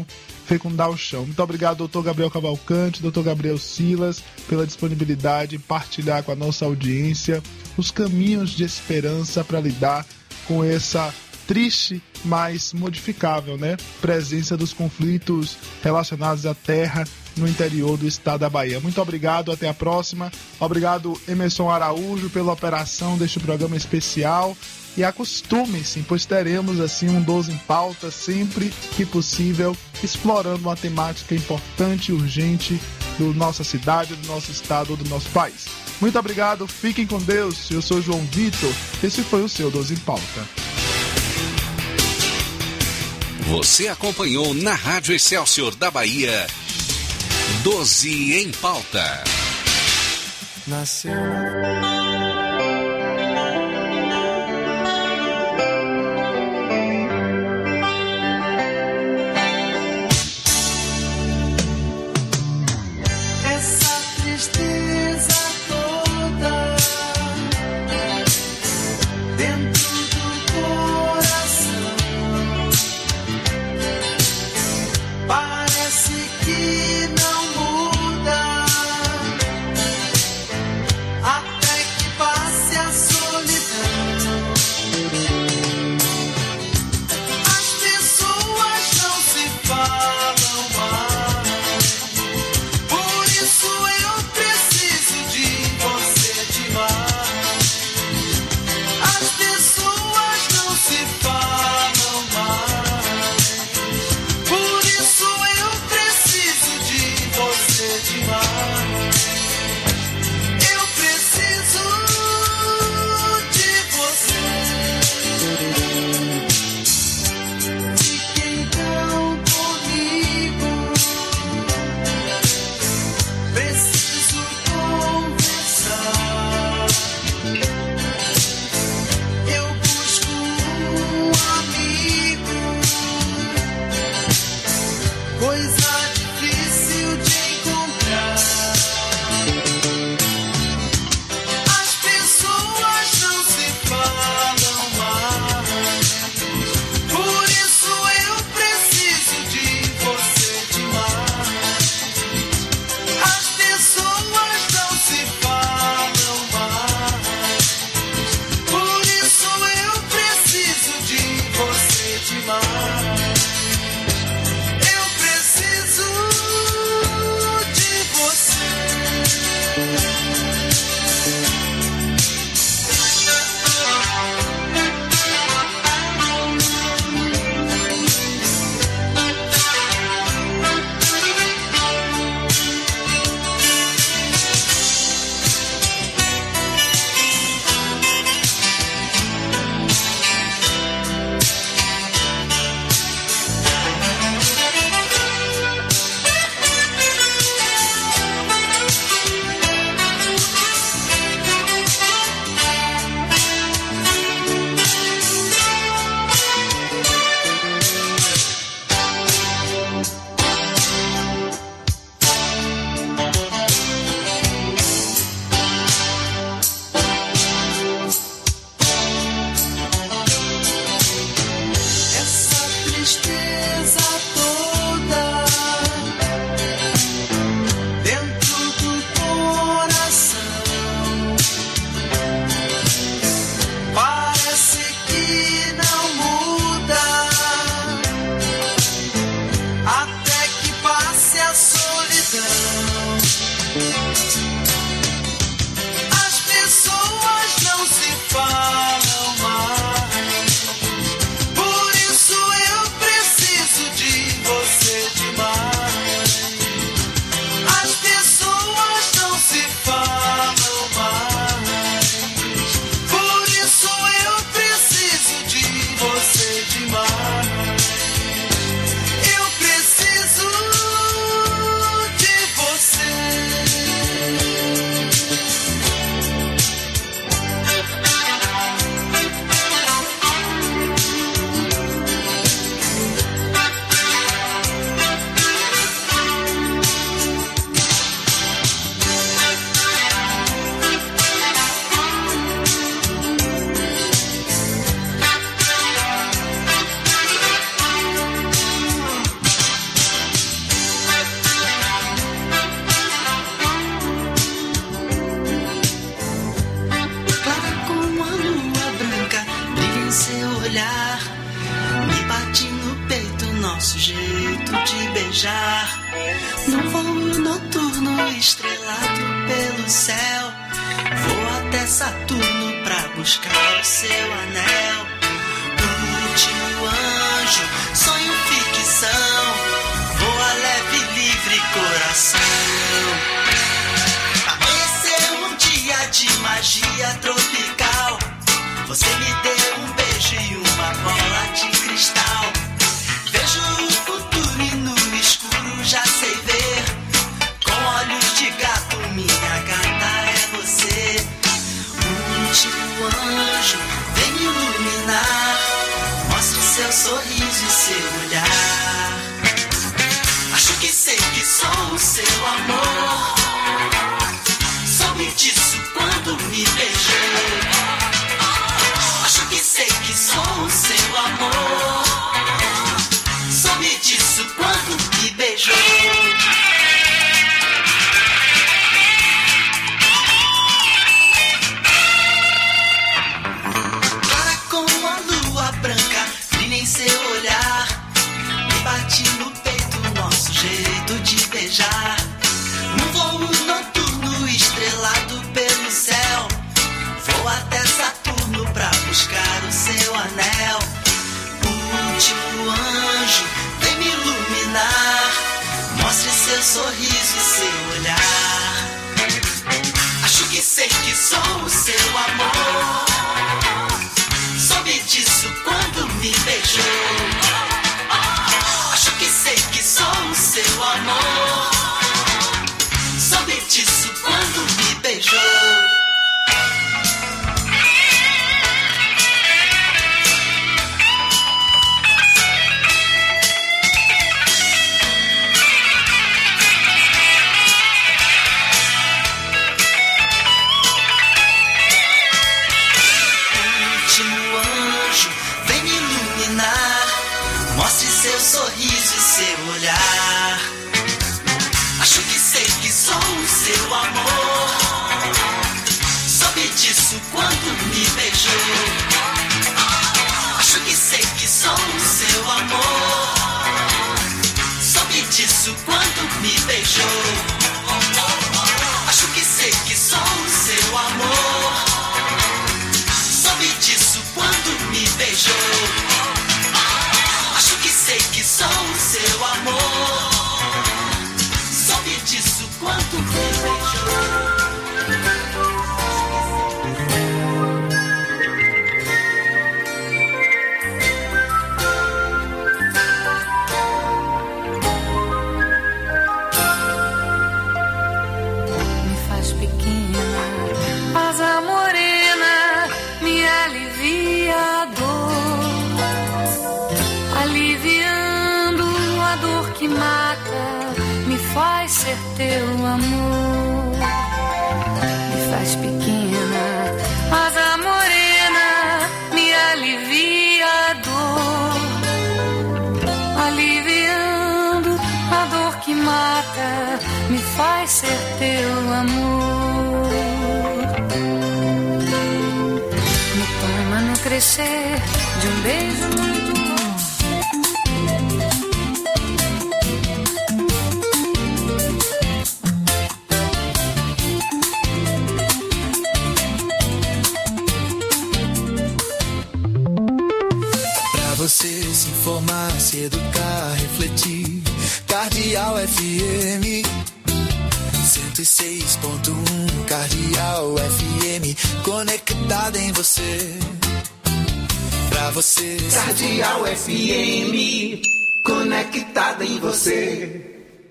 fecundar o chão. Muito obrigado, doutor Gabriel Cavalcante, doutor Gabriel Silas, pela disponibilidade em partilhar com a nossa audiência os caminhos de esperança para lidar com essa triste, mas modificável, né? Presença dos conflitos relacionados à terra no interior do estado da Bahia. Muito obrigado, até a próxima. Obrigado, Emerson Araújo, pela operação deste programa especial. E acostume-se, pois teremos assim um 12 em Pauta sempre que possível, explorando uma temática importante e urgente da nossa cidade, do nosso estado ou do nosso país. Muito obrigado, fiquem com Deus. Eu sou João Vitor, esse foi o seu 12 em Pauta. Você acompanhou na Rádio Excelsior da Bahia, 12 em Pauta. Nasceu. jeito de beijar. Num voo noturno estrelado pelo céu, vou até Saturno pra buscar o seu anel. O último anjo, sonho ficção, voa leve, livre coração. Amanheceu um dia de magia tropical, você me deu um beijo e uma bola de cristal. Vejo o futuro e no escuro já sei ver. Com olhos de gato, minha gata é você. O último anjo vem me iluminar, mostre seu sorriso e seu olhar. Acho que sei que sou o seu amor, soube disso quando me beijou. Acho que sei que sou o seu amor, soube disso quando me beijou. Clara como a lua branca, brilha em seu olhar, me bate no peito nosso jeito de beijar. Num voo noturno estrelado pelo céu, vou até Saturno pra buscar o seu anel. O último anjo vem me iluminar, mostre seu sorriso e seu olhar. Acho que sei que sou o seu amor, soube disso quando me beijou. Acho que sei que sou o seu amor, soube disso quando me beijou. Mostre seu sorriso e seu olhar. Acho que sei que sou o seu amor, soube disso quando me beijou. Acho que sei que sou o seu amor, soube disso quando me beijou. Acho que sei que sou o seu amor, soube disso quando me beijou. Acho que sei que sou o seu amor, soube disso quando me beijou. Me faz pequena, asa morena, me alivia a dor, aliviando a dor que mata, me faz ser teu amor. Me faz pequena, asa morena, me alivia a dor, aliviando a dor que mata, me faz ser teu amor. Me toma no crescer de um beijo muito longo. Pra você se informar, se educar, refletir. Cardeal FM 106.1, Cardeal FM, conectada em você. Pra você, Cardeal FM, conectada em você.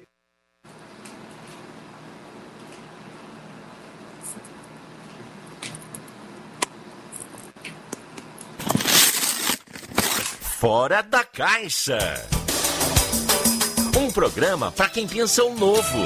Fora da Caixa. Um programa para quem pensa o novo.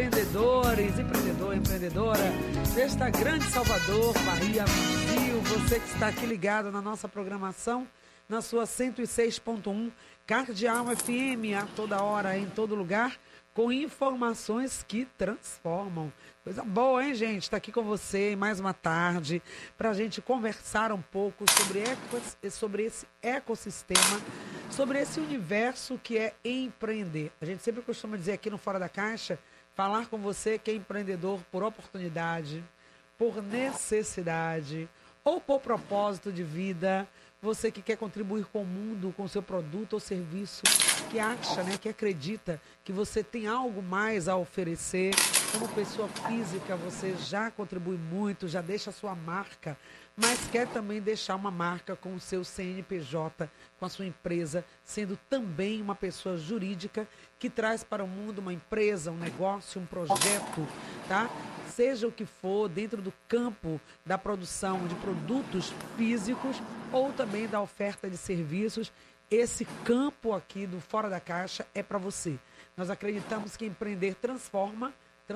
empreendedores, empreendedora desta grande Salvador, Bahia, Brasil, você que está aqui ligado na nossa programação, na sua 106.1, Cardeal FM, a toda hora, em todo lugar, com informações que transformam. Coisa boa, hein, gente? Está aqui com você mais uma tarde para a gente conversar um pouco sobre esse ecossistema, sobre esse universo que é empreender. A gente sempre costuma dizer aqui no Fora da Caixa, falar com você que é empreendedor por oportunidade, por necessidade ou por propósito de vida. Você que quer contribuir com o mundo, com o seu produto ou serviço, que acha, que acredita que você tem algo mais a oferecer. Como pessoa física, você já contribui muito, já deixa a sua marca, mas quer também deixar uma marca com o seu CNPJ, com a sua empresa, sendo também uma pessoa jurídica que traz para o mundo uma empresa, um negócio, um projeto, tá? Seja o que for, dentro do campo da produção de produtos físicos ou também da oferta de serviços, esse campo aqui do Fora da Caixa é para você. Nós acreditamos que empreender transforma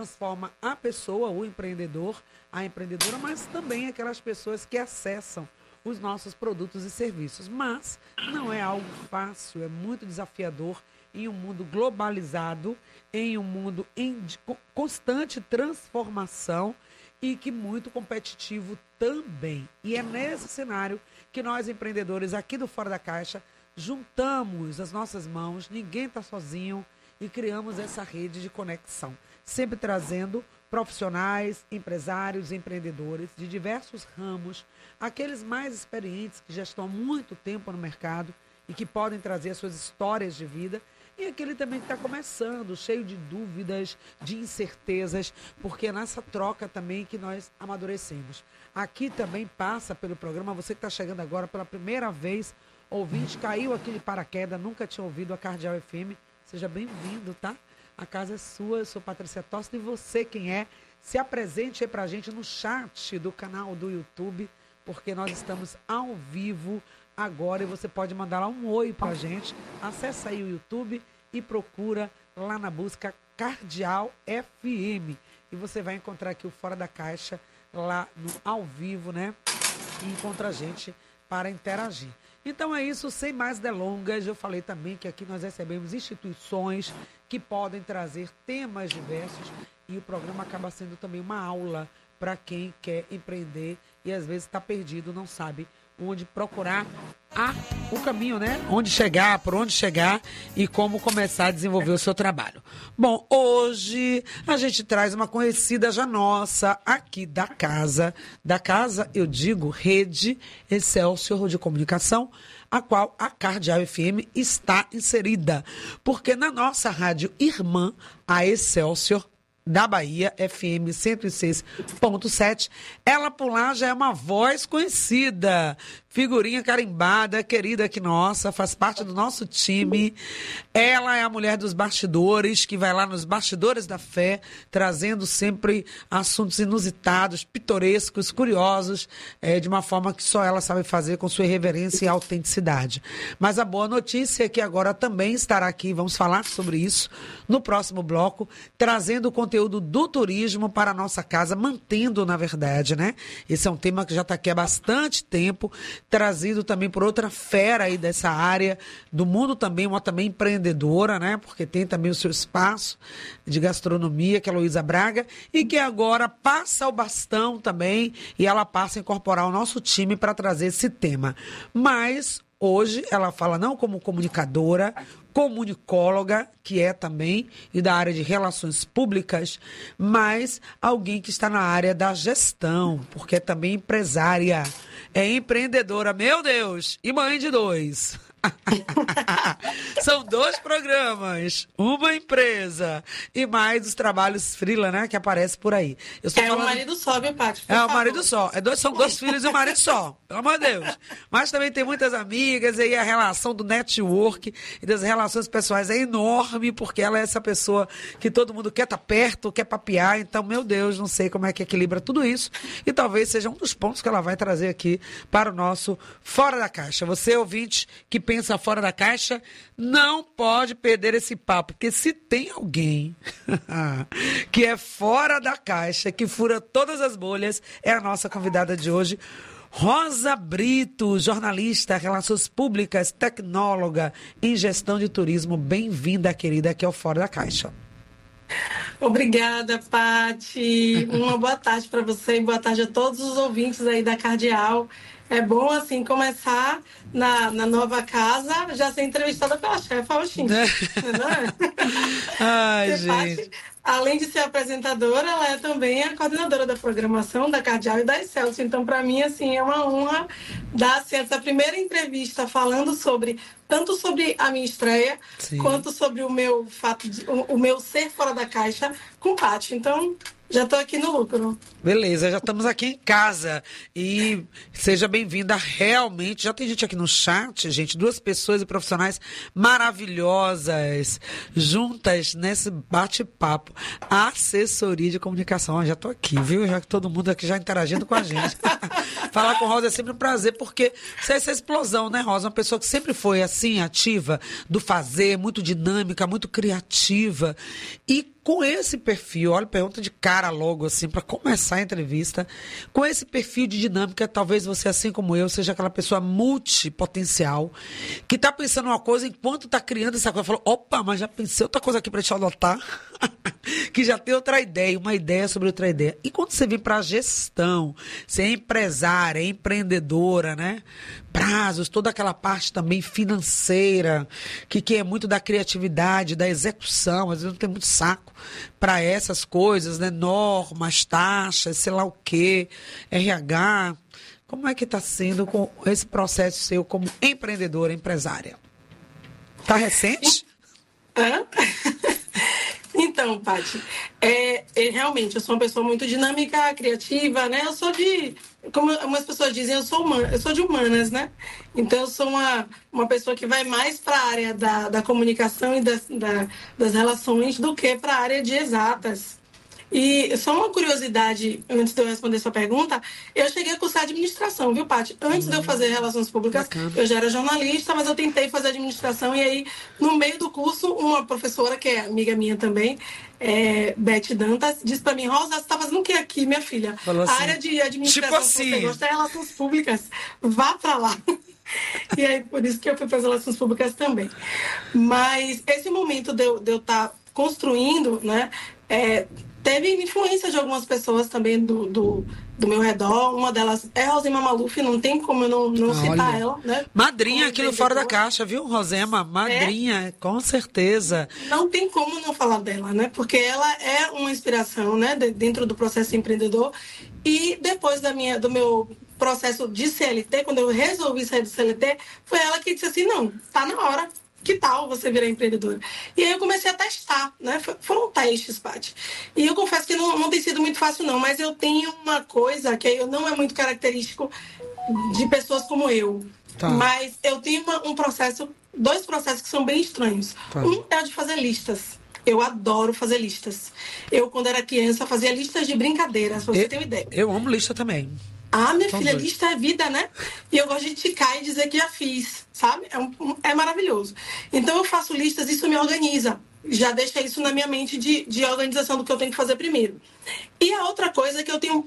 a pessoa, o empreendedor, a empreendedora, mas também aquelas pessoas que acessam os nossos produtos e serviços. Mas não é algo fácil, é muito desafiador em um mundo globalizado, em um mundo em constante transformação e que muito competitivo também. E é nesse cenário que nós, empreendedores aqui do Fora da Caixa, juntamos as nossas mãos, ninguém está sozinho, e criamos essa rede de conexão, sempre trazendo profissionais, empresários, empreendedores de diversos ramos, aqueles mais experientes que já estão há muito tempo no mercado e que podem trazer as suas histórias de vida, e aquele também que está começando, cheio de dúvidas, de incertezas, porque é nessa troca também que nós amadurecemos. Aqui também passa pelo programa, você que está chegando agora pela primeira vez, ouvinte, caiu aqui de paraquedas, nunca tinha ouvido a Cardeal FM, seja bem-vindo, tá? A casa é sua, eu sou Patrícia Tosta, e você quem é? Se apresente aí pra gente no chat do canal do YouTube, porque nós estamos ao vivo agora e você pode mandar lá um oi pra gente. Acessa aí o YouTube e procura lá na busca Cardeal FM. E você vai encontrar aqui o Fora da Caixa lá no ao vivo, E encontra a gente para interagir. Então é isso, sem mais delongas, eu falei também que aqui nós recebemos instituições que podem trazer temas diversos e o programa acaba sendo também uma aula para quem quer empreender e às vezes está perdido, não sabe onde procurar o caminho, Onde chegar, por onde chegar e como começar a desenvolver o seu trabalho. Bom, hoje a gente traz uma conhecida já nossa aqui da casa, eu digo, Rede Excelsior de Comunicação, a qual a Cardeal FM está inserida, porque na nossa rádio irmã, a Excelsior da Bahia, FM 106.7, ela por lá já é uma voz conhecida, figurinha carimbada, querida aqui nossa, faz parte do nosso time. Ela é a mulher dos bastidores, que vai lá nos bastidores da fé, trazendo sempre assuntos inusitados, pitorescos, curiosos, de uma forma que só ela sabe fazer com sua irreverência e autenticidade. Mas a boa notícia é que agora também estará aqui, vamos falar sobre isso no próximo bloco, trazendo o conteúdo do turismo para a nossa casa, mantendo, na verdade, Esse é um tema que já está aqui há bastante tempo, trazido também por outra fera aí dessa área, do mundo também, uma também empreendedora, Porque tem também o seu espaço de gastronomia, que é a Luísa Braga, e que agora passa o bastão também, e ela passa a incorporar o nosso time para trazer esse tema. Mas hoje ela fala não como comunicadora, comunicóloga, que é também, e da área de relações públicas, mas alguém que está na área da gestão, porque é também empresária, é empreendedora, meu Deus, e mãe de 2. São 2 programas, uma empresa e mais os trabalhos freela, que aparece por aí. Eu estou falando... o marido só, viu, Paty? O marido só. São 2 filhos e o marido só. Pelo amor de Deus. Mas também tem muitas amigas, e aí a relação do network e das relações pessoais é enorme, porque ela é essa pessoa que todo mundo quer estar perto, quer papear. Então, meu Deus, não sei como é que equilibra tudo isso. E talvez seja um dos pontos que ela vai trazer aqui para o nosso Fora da Caixa. Você, ouvinte, que pensa pensa fora da caixa não pode perder esse papo, porque se tem alguém que é fora da caixa, que fura todas as bolhas, é a nossa convidada de hoje, Rosa Brito, jornalista, relações públicas, tecnóloga em gestão de turismo. Bem-vinda, querida, aqui ao Fora da Caixa. Obrigada, Paty. Uma boa tarde para você e boa tarde a todos os ouvintes aí da Cardeal. É bom, assim, começar na nova casa, já ser entrevistada pela chefe Faustinha. Ai, gente. Paty, além de ser apresentadora, ela é também a coordenadora da programação da Cardeal e da Excelsior. Então, para mim, assim, é uma honra dar assim, essa primeira entrevista falando tanto sobre a minha estreia, sim, quanto sobre o meu o meu ser fora da caixa com Paty. Então, já estou aqui no lucro. Beleza, já estamos aqui em casa. E seja bem-vinda realmente. Já tem gente aqui no chat, gente, 2 pessoas e profissionais maravilhosas juntas nesse bate-papo. Assessoria de comunicação. Já estou aqui, viu? Já que todo mundo aqui já interagindo com a gente. Falar com Rosa é sempre um prazer, porque você é essa explosão, né, Rosa? Uma pessoa que sempre foi assim, ativa, do fazer, muito dinâmica, muito criativa. E com esse perfil, olha, pergunta de cara logo, assim, para começar a entrevista, com esse perfil de dinâmica, talvez você, assim como eu, seja aquela pessoa multipotencial, que está pensando uma coisa enquanto está criando essa coisa, falou, opa, mas já pensei outra coisa aqui para te anotar, que já tem outra ideia, uma ideia sobre outra ideia. E quando você vem para a gestão, você é empresária, é empreendedora, né? Prazos, toda aquela parte também financeira, que é muito da criatividade, da execução, às vezes não tem muito saco para essas coisas, né? Normas, taxas, sei lá o quê, RH. Como é que está sendo com esse processo seu como empreendedora, empresária? Está recente? Então, Paty, realmente, eu sou uma pessoa muito dinâmica, criativa, né? Eu sou como algumas pessoas dizem, eu sou de humanas, né? Então, eu sou uma pessoa que vai mais para a área da comunicação e das relações do que para a área de exatas. E só uma curiosidade, antes de eu responder sua pergunta, eu cheguei a cursar administração, viu, Paty? Antes de eu fazer relações públicas, bacana, eu já era jornalista, mas eu tentei fazer administração. E aí, no meio do curso, uma professora, que é amiga minha também, Beth Dantas, disse pra mim, Rosa, você tá fazendo o que aqui, minha filha? Falou assim, a área de administração, tipo assim, que você gosta é relações públicas, vá pra lá. E aí, por isso que eu fui para as relações públicas também. Mas esse momento de eu estar construindo, né, teve influência de algumas pessoas também do meu redor. Uma delas é Rosema Maluf, não tem como eu não citar ela, né? Madrinha aqui no Fora da Caixa, viu, Rosema? Madrinha, com certeza. Não tem como não falar dela, né? Porque ela é uma inspiração, né, dentro do processo empreendedor. E depois do meu processo de CLT, quando eu resolvi sair do CLT, foi ela que disse assim, não, tá na hora. Que tal você virar empreendedora? E aí eu comecei a testar, né? Foram testes, Paty. E eu confesso que não tem sido muito fácil, não. Mas eu tenho uma coisa que não é muito característico de pessoas como eu. Tá. Mas eu tenho dois processos que são bem estranhos. Tá. Um é o de fazer listas. Eu adoro fazer listas. Eu, quando era criança, fazia listas de brincadeiras, pra você ter uma ideia. Eu amo lista também. Minha filha, lista é vida, né? E eu gosto de ticar e dizer que já fiz, sabe? É maravilhoso. Então, eu faço listas, isso me organiza. Já deixa isso na minha mente de organização do que eu tenho que fazer primeiro. E a outra coisa é que eu tenho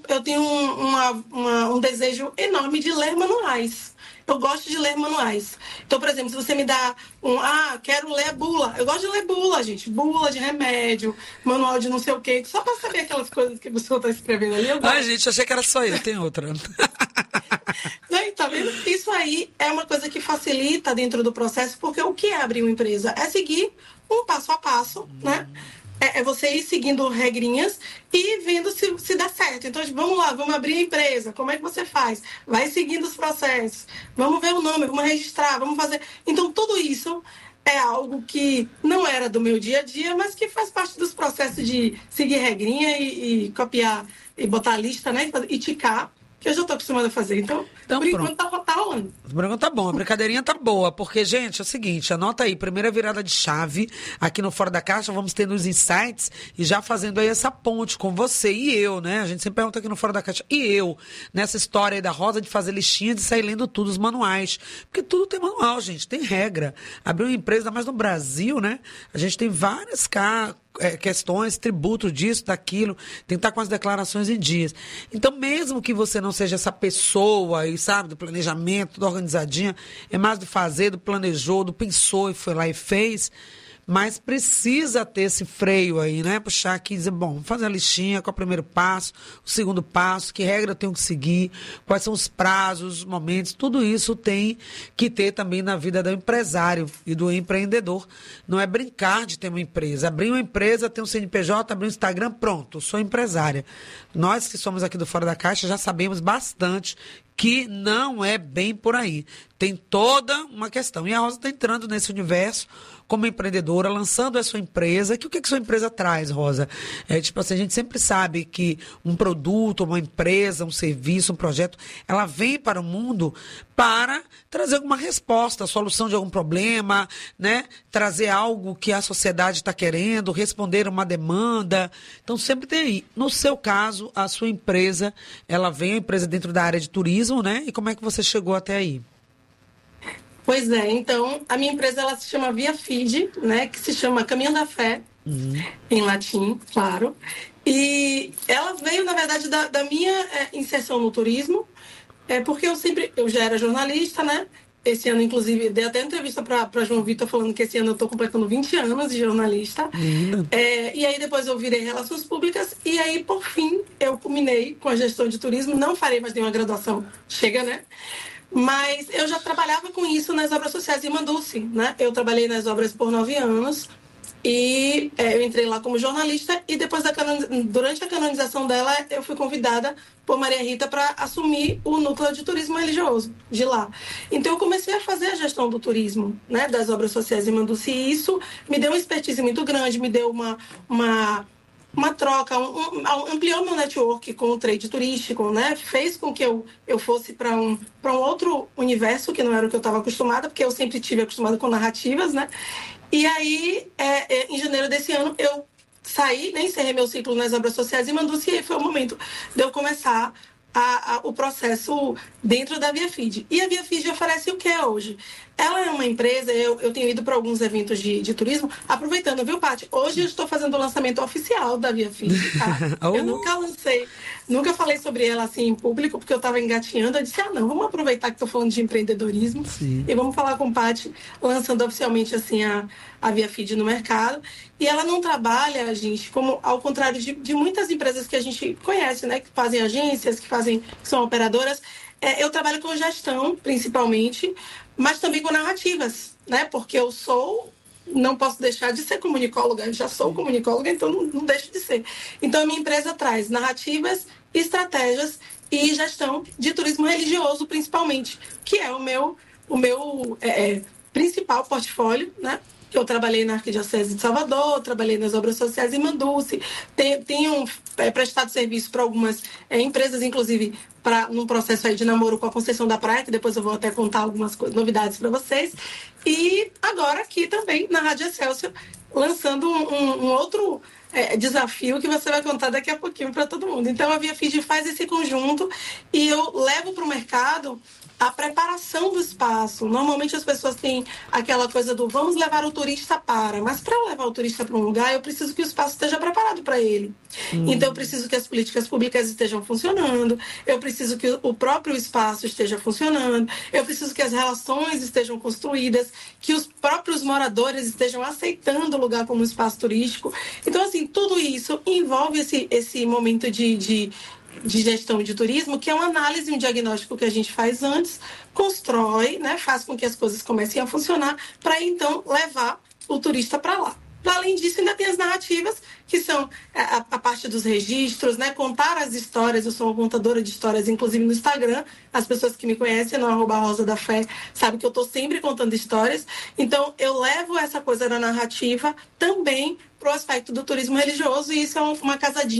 um desejo enorme de ler manuais. Eu gosto de ler manuais. Então, por exemplo, se você me dá quero ler bula. Eu gosto de ler bula, gente. Bula de remédio, manual de não sei o quê. Só pra saber aquelas coisas que a pessoa tá escrevendo ali. Gente, achei que era só eu. Tem outra. Não, tá vendo? Isso aí é uma coisa que facilita dentro do processo, porque o que é abrir uma empresa? É seguir um passo a passo, né? É você ir seguindo regrinhas e vendo se dá certo. Então, vamos lá, vamos abrir a empresa. Como é que você faz? Vai seguindo os processos. Vamos ver o nome, vamos registrar, vamos fazer... Então, tudo isso é algo que não era do meu dia a dia, mas que faz parte dos processos de seguir regrinha e copiar e botar a lista, né? E ticar. que eu já estou acostumada a fazer. Então por enquanto tá rolando. Por enquanto tá bom, a brincadeirinha tá boa, porque, gente, é o seguinte, anota aí, primeira virada de chave, aqui no Fora da Caixa, vamos ter nos insights, e já fazendo aí essa ponte com você e eu, né? A gente sempre pergunta aqui no Fora da Caixa, e eu, nessa história aí da Rosa de fazer listinha, de sair lendo tudo, os manuais. Porque tudo tem manual, gente, tem regra. Abrir uma empresa, mas no Brasil, né? A gente tem várias questões, tributos disso, daquilo, tem que estar com as declarações em dias. Então, mesmo que você não seja essa pessoa aí, sabe, do planejamento, tudo organizadinha, é mais do fazer, do planejou, do pensou e foi lá e fez, mas precisa ter esse freio aí, né? Puxar aqui e dizer, bom, vamos fazer a listinha, qual é o primeiro passo, o segundo passo, que regra eu tenho que seguir, quais são os prazos, os momentos, tudo isso tem que ter também na vida do empresário e do empreendedor. Não é brincar de ter uma empresa. Abrir uma empresa, ter um CNPJ, abrir um Instagram, pronto, sou empresária. Nós que somos aqui do Fora da Caixa já sabemos bastante que não é bem por aí. Tem toda uma questão. E a Rosa está entrando nesse universo como empreendedora, lançando a sua empresa. O que sua empresa traz, Rosa? Tipo assim, a gente sempre sabe que um produto, uma empresa, um serviço, um projeto, ela vem para o mundo para trazer alguma resposta, solução de algum problema, né? Trazer algo que a sociedade está querendo, responder uma demanda. Então, sempre tem aí. No seu caso, a sua empresa, ela vem, a empresa dentro da área de turismo, né? E como é que você chegou até aí? Pois é, então, a minha empresa, ela se chama Via Feed, né? Que se chama Caminho da Fé, em latim, claro. E ela veio, na verdade, da minha inserção no turismo, porque eu já era jornalista, né? Esse ano, inclusive, dei até entrevista para João Vitor falando que esse ano eu estou completando 20 anos de jornalista. E aí depois eu virei Relações Públicas e aí, por fim, eu culminei com a gestão de turismo. Não farei mais nenhuma graduação, chega, né? Mas eu já trabalhava com isso nas obras sociais em Manduci, né? Eu trabalhei nas obras por 9 anos e eu entrei lá como jornalista e depois durante a canonização dela eu fui convidada por Maria Rita para assumir o núcleo de turismo religioso de lá. Então eu comecei a fazer a gestão do turismo, né, das obras sociais em Manduci e isso me deu uma expertise muito grande, me deu uma troca, ampliou meu network com o trade turístico, né? Fez com que eu fosse para um outro universo que não era o que eu estava acostumada, porque eu sempre tive acostumada com narrativas, né? E aí, em janeiro desse ano, eu saí, né, encerrei meu ciclo nas obras sociais e Manduci, e aí foi o momento de eu começar o processo dentro da Via Feed. E a Via Feed oferece o que é hoje? Ela é uma empresa, eu tenho ido para alguns eventos de turismo, aproveitando, viu, Paty? Hoje eu estou fazendo o lançamento oficial da Via Feed, tá? Eu nunca falei sobre ela assim em público, porque eu estava engatinhando. Eu disse, não, vamos aproveitar que estou falando de empreendedorismo e vamos falar com Paty, lançando oficialmente assim a Via Feed no mercado. E ela não trabalha, gente, como ao contrário de muitas empresas que a gente conhece, né? Que fazem agências, que são operadoras. Eu trabalho com gestão, principalmente, mas também com narrativas, né? Porque não posso deixar de ser comunicóloga, eu já sou comunicóloga, então não deixo de ser. Então, a minha empresa traz narrativas, estratégias e gestão de turismo religioso, principalmente, que é o meu principal portfólio, né? Eu trabalhei na Arquidiocese de Salvador, trabalhei nas obras sociais em Manduci, tenho prestado serviço para algumas empresas, inclusive num processo aí de namoro com a Conceição da Praia, que depois eu vou até contar algumas novidades para vocês. E agora aqui também na Rádio Excelsior, lançando um outro desafio que você vai contar daqui a pouquinho para todo mundo. Então a Via Feed faz esse conjunto e eu levo para o mercado a preparação do espaço. Normalmente as pessoas têm aquela coisa do vamos levar o turista mas para eu levar o turista para um lugar, eu preciso que o espaço esteja preparado para ele. Então eu preciso que as políticas públicas estejam funcionando, eu preciso que o próprio espaço esteja funcionando, eu preciso que as relações estejam construídas, que os próprios moradores estejam aceitando o lugar como espaço turístico. Então, assim, tudo isso envolve esse momento de gestão de turismo, que é uma análise, um diagnóstico que a gente faz antes, constrói, né, faz com que as coisas comecem a funcionar, para então levar o turista para lá. Além disso, ainda tem as narrativas, que são a parte dos registros, né, contar as histórias. Eu sou uma contadora de histórias, inclusive no Instagram. As pessoas que me conhecem no @rosadafé sabem que eu estou sempre contando histórias. Então, eu levo essa coisa da narrativa também para o aspecto do turismo religioso, e isso é uma casadinha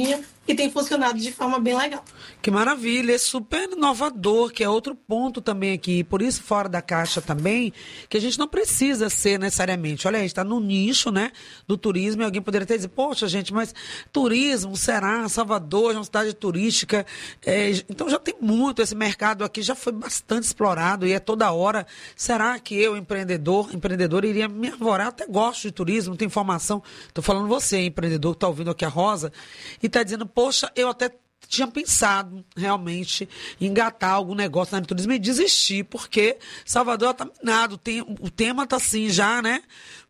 e tem funcionado de forma bem legal. Que maravilha, é super inovador, que é outro ponto também aqui, por isso fora da caixa também, que a gente não precisa ser necessariamente, olha, a gente está no nicho, né, do turismo, e alguém poderia até dizer, poxa gente, mas turismo, será? Salvador é uma cidade turística, então já tem muito, esse mercado aqui já foi bastante explorado e é toda hora, será que eu, empreendedor, iria me arvorar? Até gosto de turismo, tem informação, estou falando você, empreendedor, que está ouvindo aqui a Rosa, e está dizendo, poxa, eu até tinha pensado realmente em engatar algum negócio na área de turismo e desistir, porque Salvador está minado, o tema está assim já, né?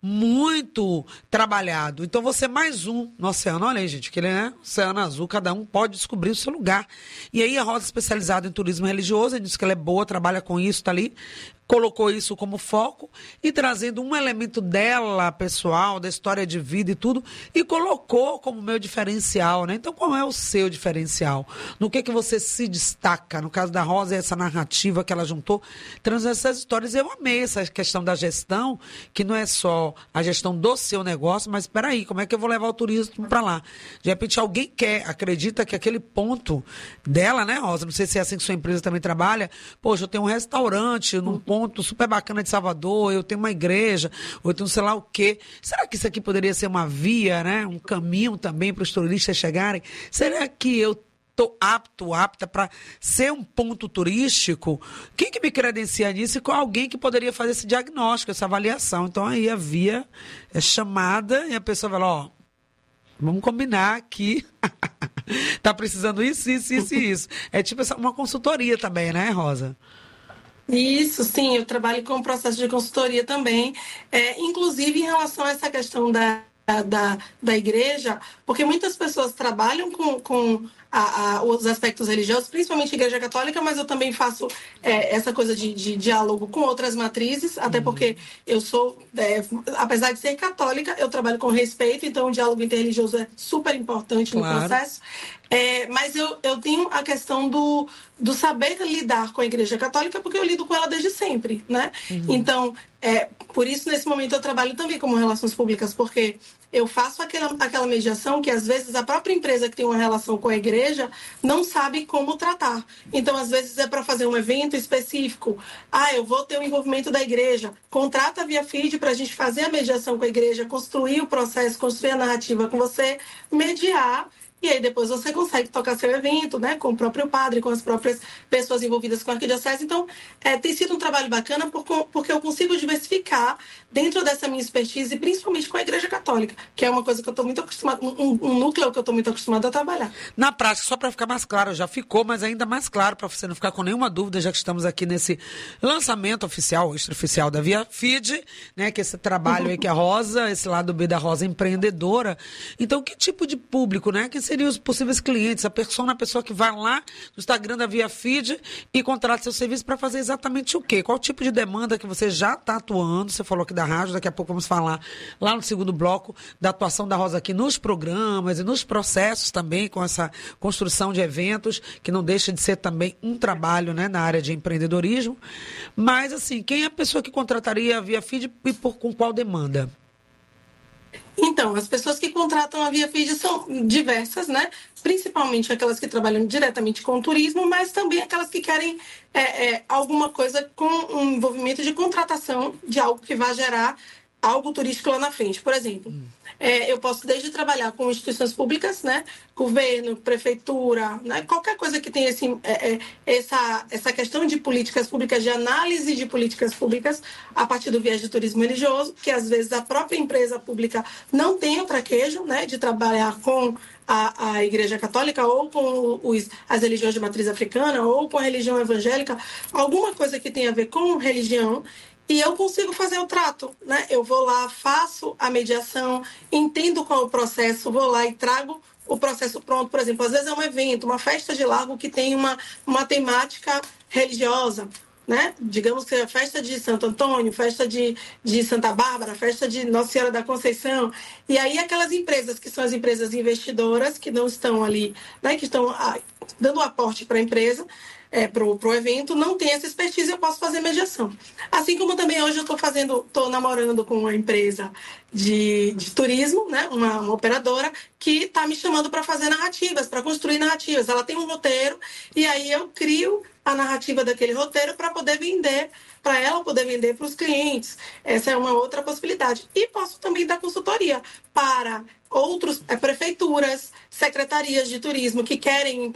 Muito trabalhado. Então você é mais um no oceano. Olha aí, gente, que ele é oceano azul, cada um pode descobrir o seu lugar. E aí a Rosa, especializada em turismo religioso, ele disse que ela é boa, trabalha com isso, está ali, colocou isso como foco e trazendo um elemento dela, pessoal, da história de vida e tudo, e colocou como meu diferencial, né? Então, qual é o seu diferencial? No que você se destaca? No caso da Rosa, essa narrativa que ela juntou, trazendo essas histórias. Eu amei essa questão da gestão, que não é só a gestão do seu negócio, mas espera aí, como é que eu vou levar o turismo para lá? De repente, alguém acredita que aquele ponto dela, né, Rosa? Não sei se é assim que sua empresa também trabalha. Poxa, eu tenho um restaurante num ponto super bacana de Salvador, eu tenho uma igreja, ou eu tenho sei lá o quê. Será que isso aqui poderia ser uma via, né? Um caminho também para os turistas chegarem? Será que eu estou apta para ser um ponto turístico? Quem que me credencia nisso? E com alguém que poderia fazer esse diagnóstico, essa avaliação? Então aí a via é chamada e a pessoa vai lá, ó, vamos combinar que tá precisando isso. É tipo uma consultoria também, né, Rosa? Isso, sim, eu trabalho com o processo de consultoria também, inclusive em relação a essa questão da igreja, porque muitas pessoas trabalham com os aspectos religiosos, principalmente a Igreja Católica, mas eu também faço essa coisa de diálogo com outras matrizes, até porque eu sou, apesar de ser católica, eu trabalho com respeito, então o diálogo interreligioso é super importante no processo. Mas eu tenho a questão do saber lidar com a Igreja Católica, porque eu lido com ela desde sempre, né? Então, por isso, nesse momento, eu trabalho também como relações públicas, porque eu faço aquela mediação que, às vezes, a própria empresa que tem uma relação com a igreja não sabe como tratar. Então, às vezes, é para fazer um evento específico. Eu vou ter o envolvimento da igreja. Contrata a Via Feed para a gente fazer a mediação com a igreja, construir o processo, construir a narrativa com você, mediar. E aí depois você consegue tocar seu evento, né, com o próprio padre, com as próprias pessoas envolvidas com a arquidiocese. Então, tem sido um trabalho bacana porque eu consigo diversificar dentro dessa minha expertise, principalmente com a Igreja Católica, que é uma coisa que eu estou muito acostumada, um núcleo que eu estou muito acostumada a trabalhar. Na prática, só para ficar mais claro, já ficou, mas ainda mais claro, para você não ficar com nenhuma dúvida, já que estamos aqui nesse lançamento oficial, extraoficial da Via Feed, né, que esse trabalho aí que a Rosa, esse lado B da Rosa empreendedora. Então, que tipo de público, né, que seriam os possíveis clientes, a pessoa que vai lá no Instagram da Via Feed e contrata seu serviço para fazer exatamente o quê? Qual tipo de demanda que você já está atuando? Você falou aqui da rádio, daqui a pouco vamos falar lá no segundo bloco da atuação da Rosa aqui nos programas e nos processos também, com essa construção de eventos, que não deixa de ser também um trabalho, né, na área de empreendedorismo. Mas, assim, quem é a pessoa que contrataria a Via Feed e com qual demanda? Então, as pessoas que contratam a Via Feed são diversas, né? Principalmente aquelas que trabalham diretamente com o turismo, mas também aquelas que querem alguma coisa com um envolvimento de contratação de algo que vai gerar algo turístico lá na frente. Por exemplo, eu posso desde trabalhar com instituições públicas, né? Governo, prefeitura, né? Qualquer coisa que tenha essa questão de políticas públicas, de análise de políticas públicas a partir do viés de turismo religioso, que às vezes a própria empresa pública não tem o traquejo, né, de trabalhar com a Igreja Católica ou com as religiões de matriz africana ou com a religião evangélica, alguma coisa que tenha a ver com religião. E eu consigo fazer o trato, né? Eu vou lá, faço a mediação, entendo qual é o processo, vou lá e trago o processo pronto. Por exemplo, às vezes é um evento, uma festa de largo que tem uma temática religiosa. né? Digamos que a festa de Santo Antônio, festa de Santa Bárbara, festa de Nossa Senhora da Conceição. E aí aquelas empresas que são as empresas investidoras, que não estão ali, né? Que estão dando aporte para a empresa, para o evento, não tem essa expertise, eu posso fazer mediação. Assim como também hoje eu estou namorando com uma empresa de turismo, né? Uma operadora que está me chamando para fazer narrativas, para construir narrativas. Ela tem um roteiro e aí eu crio a narrativa daquele roteiro para poder vender, para ela poder vender para os clientes. Essa é uma outra possibilidade. E posso também dar consultoria para outras prefeituras, secretarias de turismo que querem